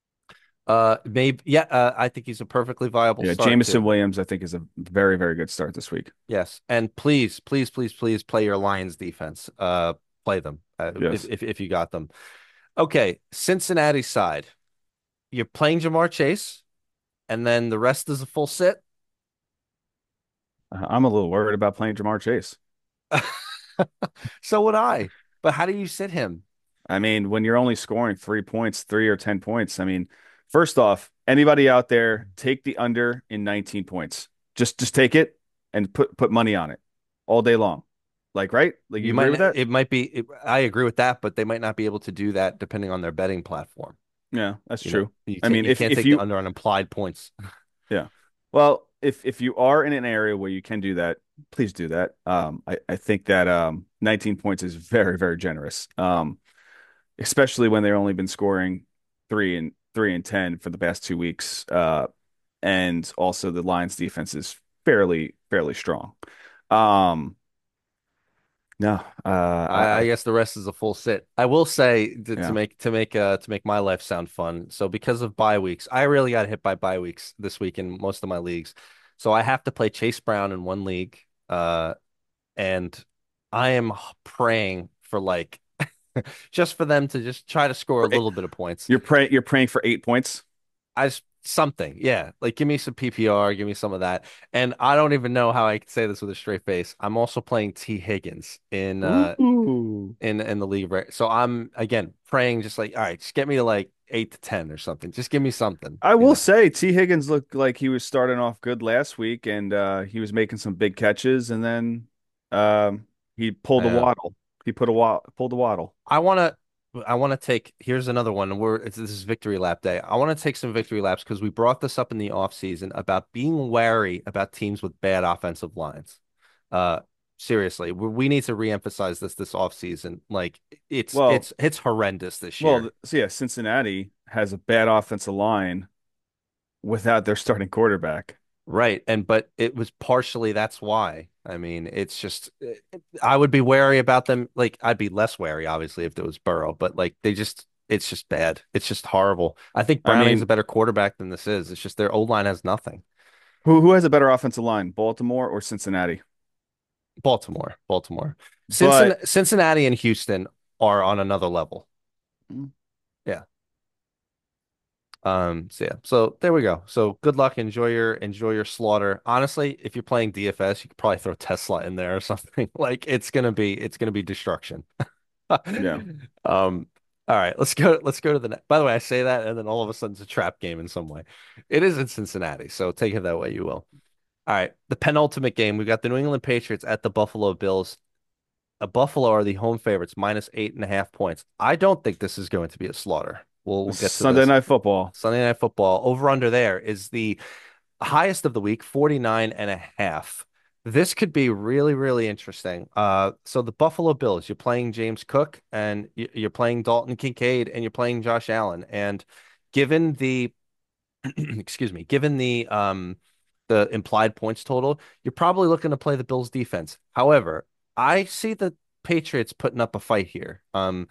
Maybe yeah, I think he's a perfectly viable Yeah, start Jamison too. Williams, I think, is a very, very good start this week. Yes. And please play your Lions defense. Play them if, Yes. if you got them. Okay, Cincinnati side. You're playing Jamar Chase. And then the rest is a full sit. I'm a little worried about playing Jamar Chase. So would I. But how do you sit him? I mean, when you're only scoring 3 points, 3 or 10 points, I mean, first off, anybody out there, take the under in 19 points. Just take it and put money on it all day long. Like, right? Like, you You agree might with that? it might be I agree with that, but they might not be able to do that depending on their betting platform. Yeah, that's You know, true. I mean, you can't if take the you under on implied points. yeah. Well, if you are in an area where you can do that, please do that. I think that 19 points is very, very generous. Especially when they've only been scoring 3 and 10 for the past 2 weeks. And also the Lions defense is fairly strong. Um, no, I guess the rest is a full sit. I will say yeah. to make my life sound fun. So because of bye weeks, I really got hit by bye weeks this week in most of my leagues. So I have to play Chase Brown in one league. And I am praying for like just for them to just try to score a little bit of points. You're praying for 8 points. Something, yeah. Like give me some PPR, give me some of that. And I don't even know how I can say this with a straight face. I'm also playing T. Higgins Ooh. in the league, right? So I'm again praying just like, all right, just get me to like 8 to 10 or something. Just give me something, I you will know. say T. Higgins looked like he was starting off good last week, and he was making some big catches, and then he pulled a Yeah. waddle. He pulled a waddle. I want to I want to take here's another one. This is victory lap day. I want to take some victory laps because we brought this up in the offseason about being wary about teams with bad offensive lines. Uh seriously, we need to reemphasize this offseason. Like Well, it's horrendous this well, year. so yeah, Cincinnati has a bad offensive line without their starting quarterback. Right. And but it was partially that's why. I mean, it's just I would be wary about them. Like I'd be less wary obviously if it was Burrow, but like they just it's just bad. It's just horrible. I think I Browning's a mean, better quarterback than this is. It's just their old line has nothing. who has a better offensive line, Baltimore or Cincinnati? Baltimore, Baltimore. But Cincinnati and Houston are on another level. Yeah. So yeah. So there we go. So good luck. Enjoy your slaughter. Honestly, if you're playing DFS, you could probably throw Tesla in there or something. Like it's gonna be destruction. yeah, All right, let's go to the next. By the way, I say that and then all of a sudden it's a trap game in some way. It is in Cincinnati, so take it that way you will. All right, the penultimate game. We've got the New England Patriots at the Buffalo Bills. Buffalo are the home favorites, minus 8.5 points. I don't think this is going to be a slaughter. We'll get to Sunday this. Night Football. Sunday Night Football. Over under there is the highest of the week, 49.5. This could be really, really interesting. So the Buffalo Bills, you're playing James Cook and you're playing Dalton Kincaid and you're playing Josh Allen. And given the, excuse me, given the implied points total, you're probably looking to play the Bills defense. However, I see the Patriots putting up a fight here.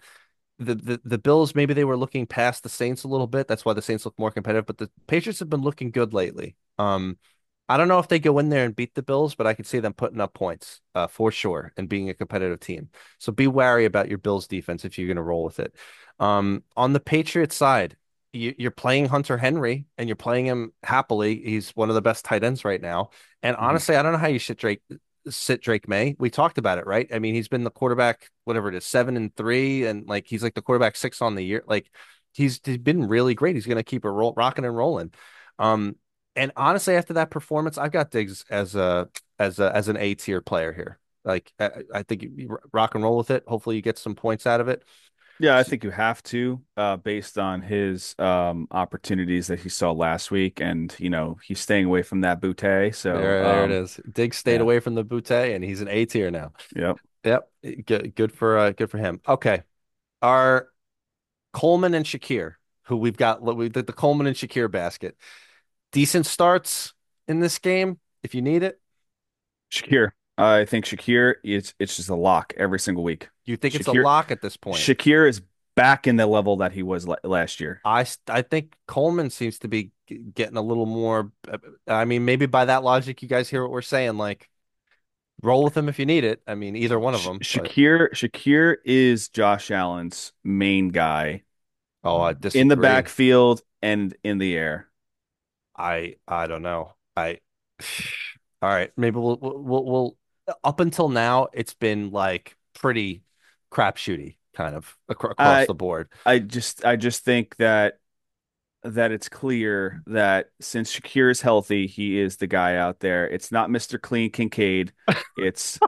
The Bills maybe they were looking past the Saints a little bit. That's why the Saints look more competitive, but the Patriots have been looking good lately. I don't know if they go in there and beat the Bills, but I could see them putting up points for sure and being a competitive team. So be wary about your Bills defense if you're going to roll with it. On the Patriots side, you're playing Hunter Henry and you're playing him happily. He's one of the best tight ends right now. And Mhm. honestly, I don't know how you sit Drake May. We talked about it, right? I mean, he's been the quarterback, whatever it is, 7-3, and like he's like the quarterback six on the year. Like he's been really great. He's gonna keep it rocking and rolling. Um, and honestly, after that performance, I've got Diggs as an A tier player here. Like I think you rock and roll with it. Hopefully, you get some points out of it. Yeah, I think you have to, based on his opportunities that he saw last week, and he's staying away from that bootay. So, There it is. Diggs stayed yeah, away from the Butte, and he's an A tier now. yep. Yep, good for him. Okay, our Coleman and Shakir, who we've got, we did the Coleman and Shakir basket. Decent starts in this game if you need it. Shakir, I think Shakir it's just a lock every single week. You think it's a Shakir, lock at this point? Shakir is back in the level that he was last year. I think Coleman seems to be getting a little more. I mean, maybe by that logic, you guys hear what we're saying. Like, roll with him if you need it. I mean, either one of them. But Shakir is Josh Allen's main guy oh, I in the disagree. backfield and in the air. I don't know. I all right. Maybe we'll up until now, it's been like pretty crapshooty. kind of across I the board. I just think that it's clear that since Shakir is healthy, he is the guy out there. It's not Mr. Clean Kincaid. It's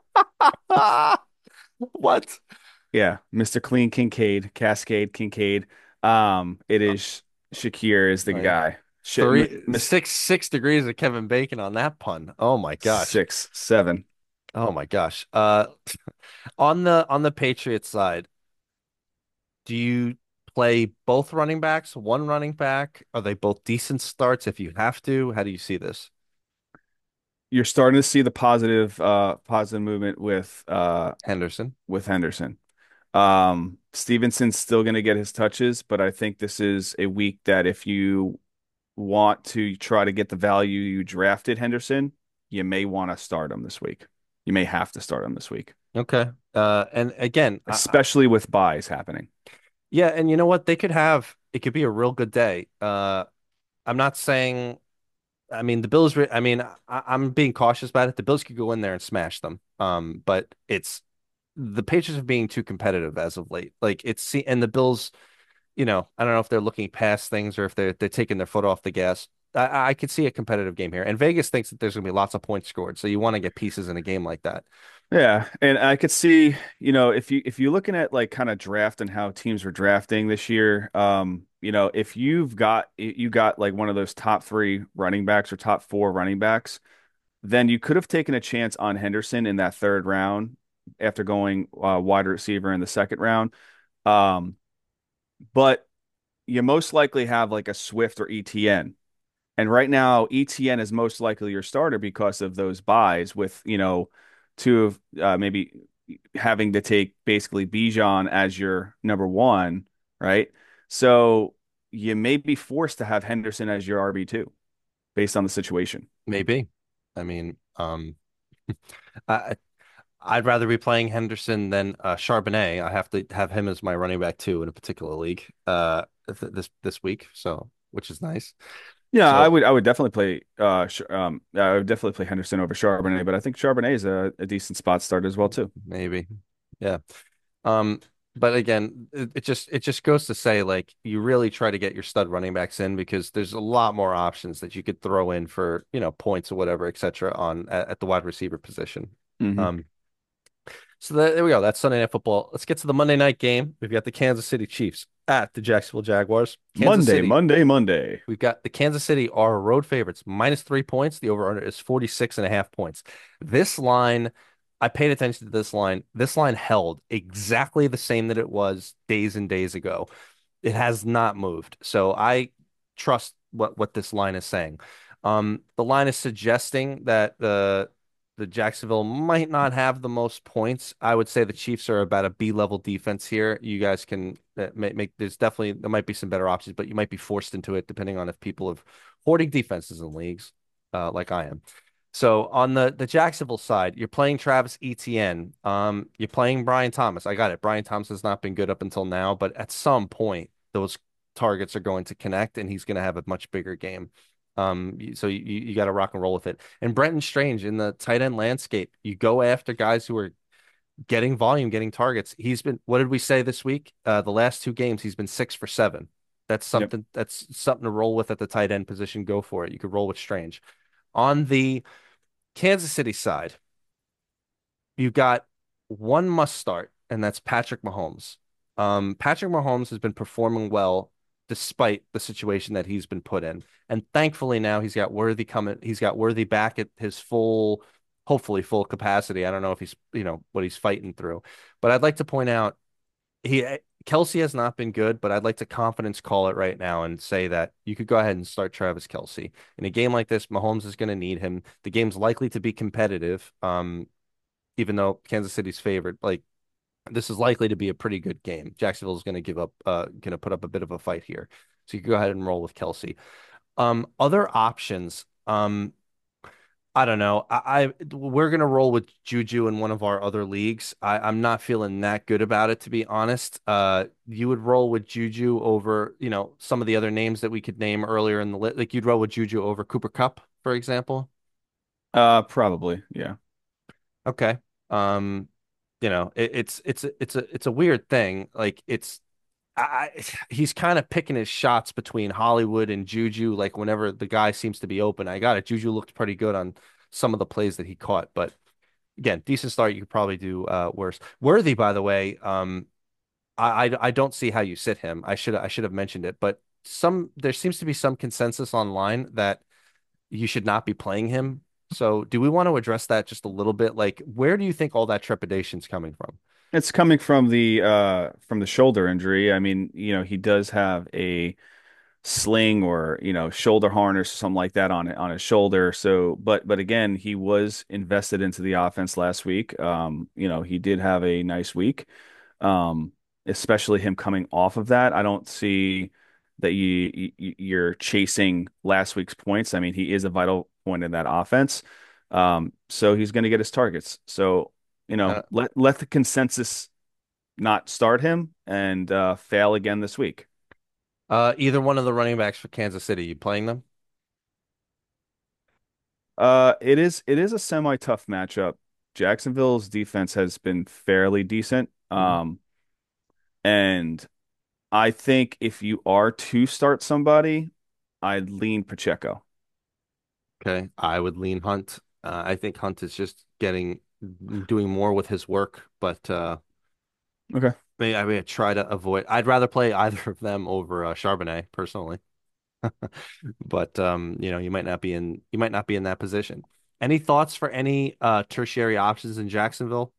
What? yeah, Mr. Clean Kincaid, Cascade Kincaid. It is Shakir is the Like guy. Miss 6 degrees of Kevin Bacon on that pun. Oh my gosh. 6, 7. Oh my gosh. On the Patriots side, do you play both running backs, one running back? Are they both decent starts if you have to? How do you see this? You're starting to see the positive movement Henderson, with Henderson. Stevenson's still going to get his touches, but I think this is a week that if you want to try to get the value you drafted Henderson, you may want to start him this week. You may have to start him this week, okay. And again, especially with buys happening. yeah, and you know what? They could have it could be a real good day. I'm not saying. I mean, the Bills. I mean, I'm being cautious about it. The Bills could go in there and smash them. But it's the Patriots are being too competitive as of late. Like and the Bills. I don't know if they're looking past things or if they're taking their foot off the gas. I could see a competitive game here, and Vegas thinks that there's going to be lots of points scored. So you want to get pieces in a game like that. Yeah, and I could see, if you're looking at like kind of draft and how teams were drafting this year, if you got like one of those top three running backs or top four running backs, then you could have taken a chance on Henderson in that third round after going wide receiver in the second round. Um, but you most likely have like a Swift or ETN. And right now, ETN is most likely your starter because of those buys with, two of maybe having to take basically Bijan as your number one, right? So you may be forced to have Henderson as your RB2 based on the situation. Maybe. I mean, I, I'd rather be playing Henderson than Charbonnet. I have to have him as my running back too in a particular league this week, so which is nice. Yeah, I So would I would definitely play I would definitely play Henderson over Charbonnet, but I think Charbonnet is a decent spot start as well too. maybe, yeah. Um, but again, it just goes to say like you really try to get your stud running backs in because there's a lot more options that you could throw in for points or whatever, etc. on at the wide receiver position. Hmm. Um, So there we go. That's Sunday Night Football. Let's get to the Monday night game. We've got the Kansas City Chiefs at the Jacksonville Jaguars. Kansas Monday, City. Monday, Monday. We've got the Kansas City are road favorites, -3 points. The over-under is 46.5 points. This line, I paid attention to this line. This line held exactly the same that it was days and days ago. It has not moved. So I trust what this line is saying. The line is suggesting that the Jacksonville might not have the most points. I would say the Chiefs are about a B-level defense here. You guys can there might be some better options, but you might be forced into it depending on if people have hoarding defenses in leagues, like I am. So on the Jacksonville side, you're playing Travis Etienne. You're playing Brian Thomas. I got it. Brian Thomas has not been good up until now, but at some point, those targets are going to connect, and he's going to have a much bigger game. So you got to rock and roll with it. And Brenton Strange in the tight end landscape, you go after guys who are getting volume, getting targets. He's been, what did we say this week? The last 2 games, he's been 6 for 7. That's Yep. something to roll with at the tight end position. Go for it. You could roll with Strange. On the Kansas City side, you've got one must start, and that's Patrick Mahomes. Patrick Mahomes has been performing well despite the situation that he's been put in. And thankfully now he's got Worthy back at his full, hopefully full capacity. I don't know if he's, what he's fighting through. But I'd like to point out he Kelsey has not been good, but I'd like to confidence call it right now and say that you could go ahead and start Travis Kelsey. In a game like this, Mahomes is going to need him. The game's likely to be competitive. Even though Kansas City's favored, like this is likely to be a pretty good game. Jacksonville is going to going to put up a bit of a fight here. So you can go ahead and roll with Kelsey. Other options. I don't know. We're gonna roll with Juju in one of our other leagues. I'm not feeling that good about it, to be honest. You would roll with Juju over, some of the other names that we could name earlier in the list. Like you'd roll with Juju over Cooper Kupp, for example. Probably. Yeah. Okay. Um, it's a weird thing. Like he's kind of picking his shots between Hollywood and Juju. Like whenever the guy seems to be open, I got it. Juju looked pretty good on some of the plays that he caught, but again, decent start. You could probably do worse. Worthy, by the way, I don't see how you sit him. I should have mentioned it, but there seems to be some consensus online that you should not be playing him. So, do we want to address that just a little bit? Like, where do you think all that trepidation's coming from? It's coming from the shoulder injury. I mean, he does have a sling or shoulder harness or something like that on his shoulder. So, but again, he was invested into the offense last week. He did have a nice week, um, especially him coming off of that. I don't see that you're chasing last week's points. I mean, he is a vital point in that offense. So he's going to get his targets. So Uh, let the consensus not start him and fail again this week. either one of the running backs for Kansas City, you playing them? It is a semi tough matchup. Jacksonville's defense has been fairly decent. Mhm. And I think if you are to start somebody, I'd lean Pacheco. Okay, I would lean Hunt. I think Hunt is just doing more with his work, but Okay. I try to avoid. I'd rather play either of them over Charbonnet personally, but you might not be in that position. Any thoughts for any tertiary options in Jacksonville?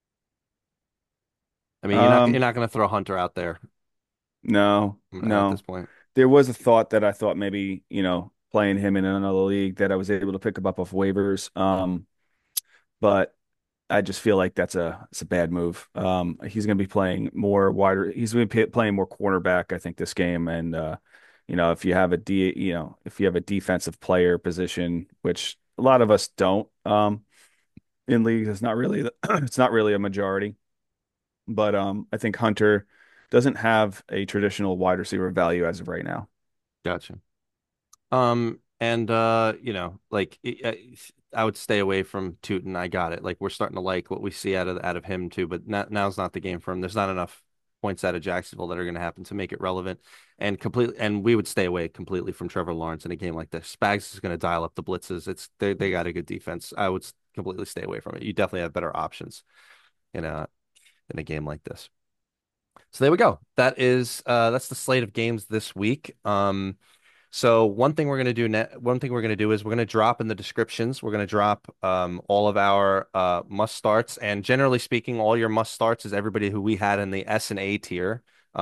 I mean, you're Um, not going to throw Hunter out there no, at this no. point. There was a thought that I thought maybe, playing him in another league that I was able to pick him up off waivers. But I just feel like it's a bad move. He's going to be playing more wider. He's going to be playing more cornerback, I think, this game. And if you have if you have a defensive player position, which a lot of us don't, in leagues, it's not really it's not really a majority. But I think Hunter doesn't have a traditional wide receiver value as of right now. Gotcha. And like I would stay away from Tootin. I got it. Like we're starting to like what we see out of him too, but now's not the game for him. There's not enough points out of Jacksonville that are going to happen to make it relevant and we would stay away completely from Trevor Lawrence in a game like this. Spags is going to dial up the blitzes. They got a good defense. I would completely stay away from it. You definitely have better options in a game like this. So there we go. That's the slate of games this week. So one thing we're gonna do is we're gonna drop in the descriptions. We're gonna drop all of our must starts, and generally speaking, all your must starts is everybody who we had in the S and A tier.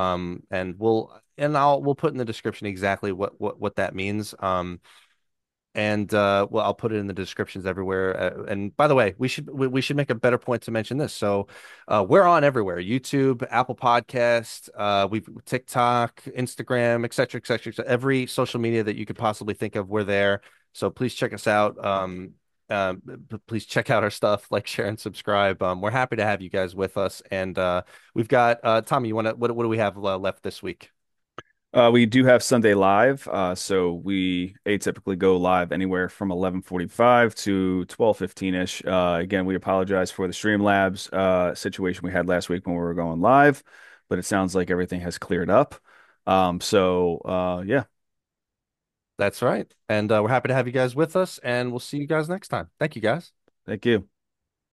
We'll put in the description exactly what that means. And well, I'll put it in the descriptions everywhere. And by the way, we should make a better point to mention this. So, we're on everywhere: YouTube, Apple Podcast, we've TikTok, Instagram, et cetera, et cetera, et cetera. Every social media that you could possibly think of, we're there. So please check us out. Please check out our stuff, like, share, and subscribe. We're happy to have you guys with us. And we've got Tommy. You want to what do we have left this week? We do have Sunday live, so we atypically go live anywhere from 11:45 to 12:15 ish. Again, we apologize for the Streamlabs situation we had last week when we were going live, but it sounds like everything has cleared up. Yeah, That's right. And we're happy to have you guys with us, and we'll see you guys next time. Thank you, guys. thank you.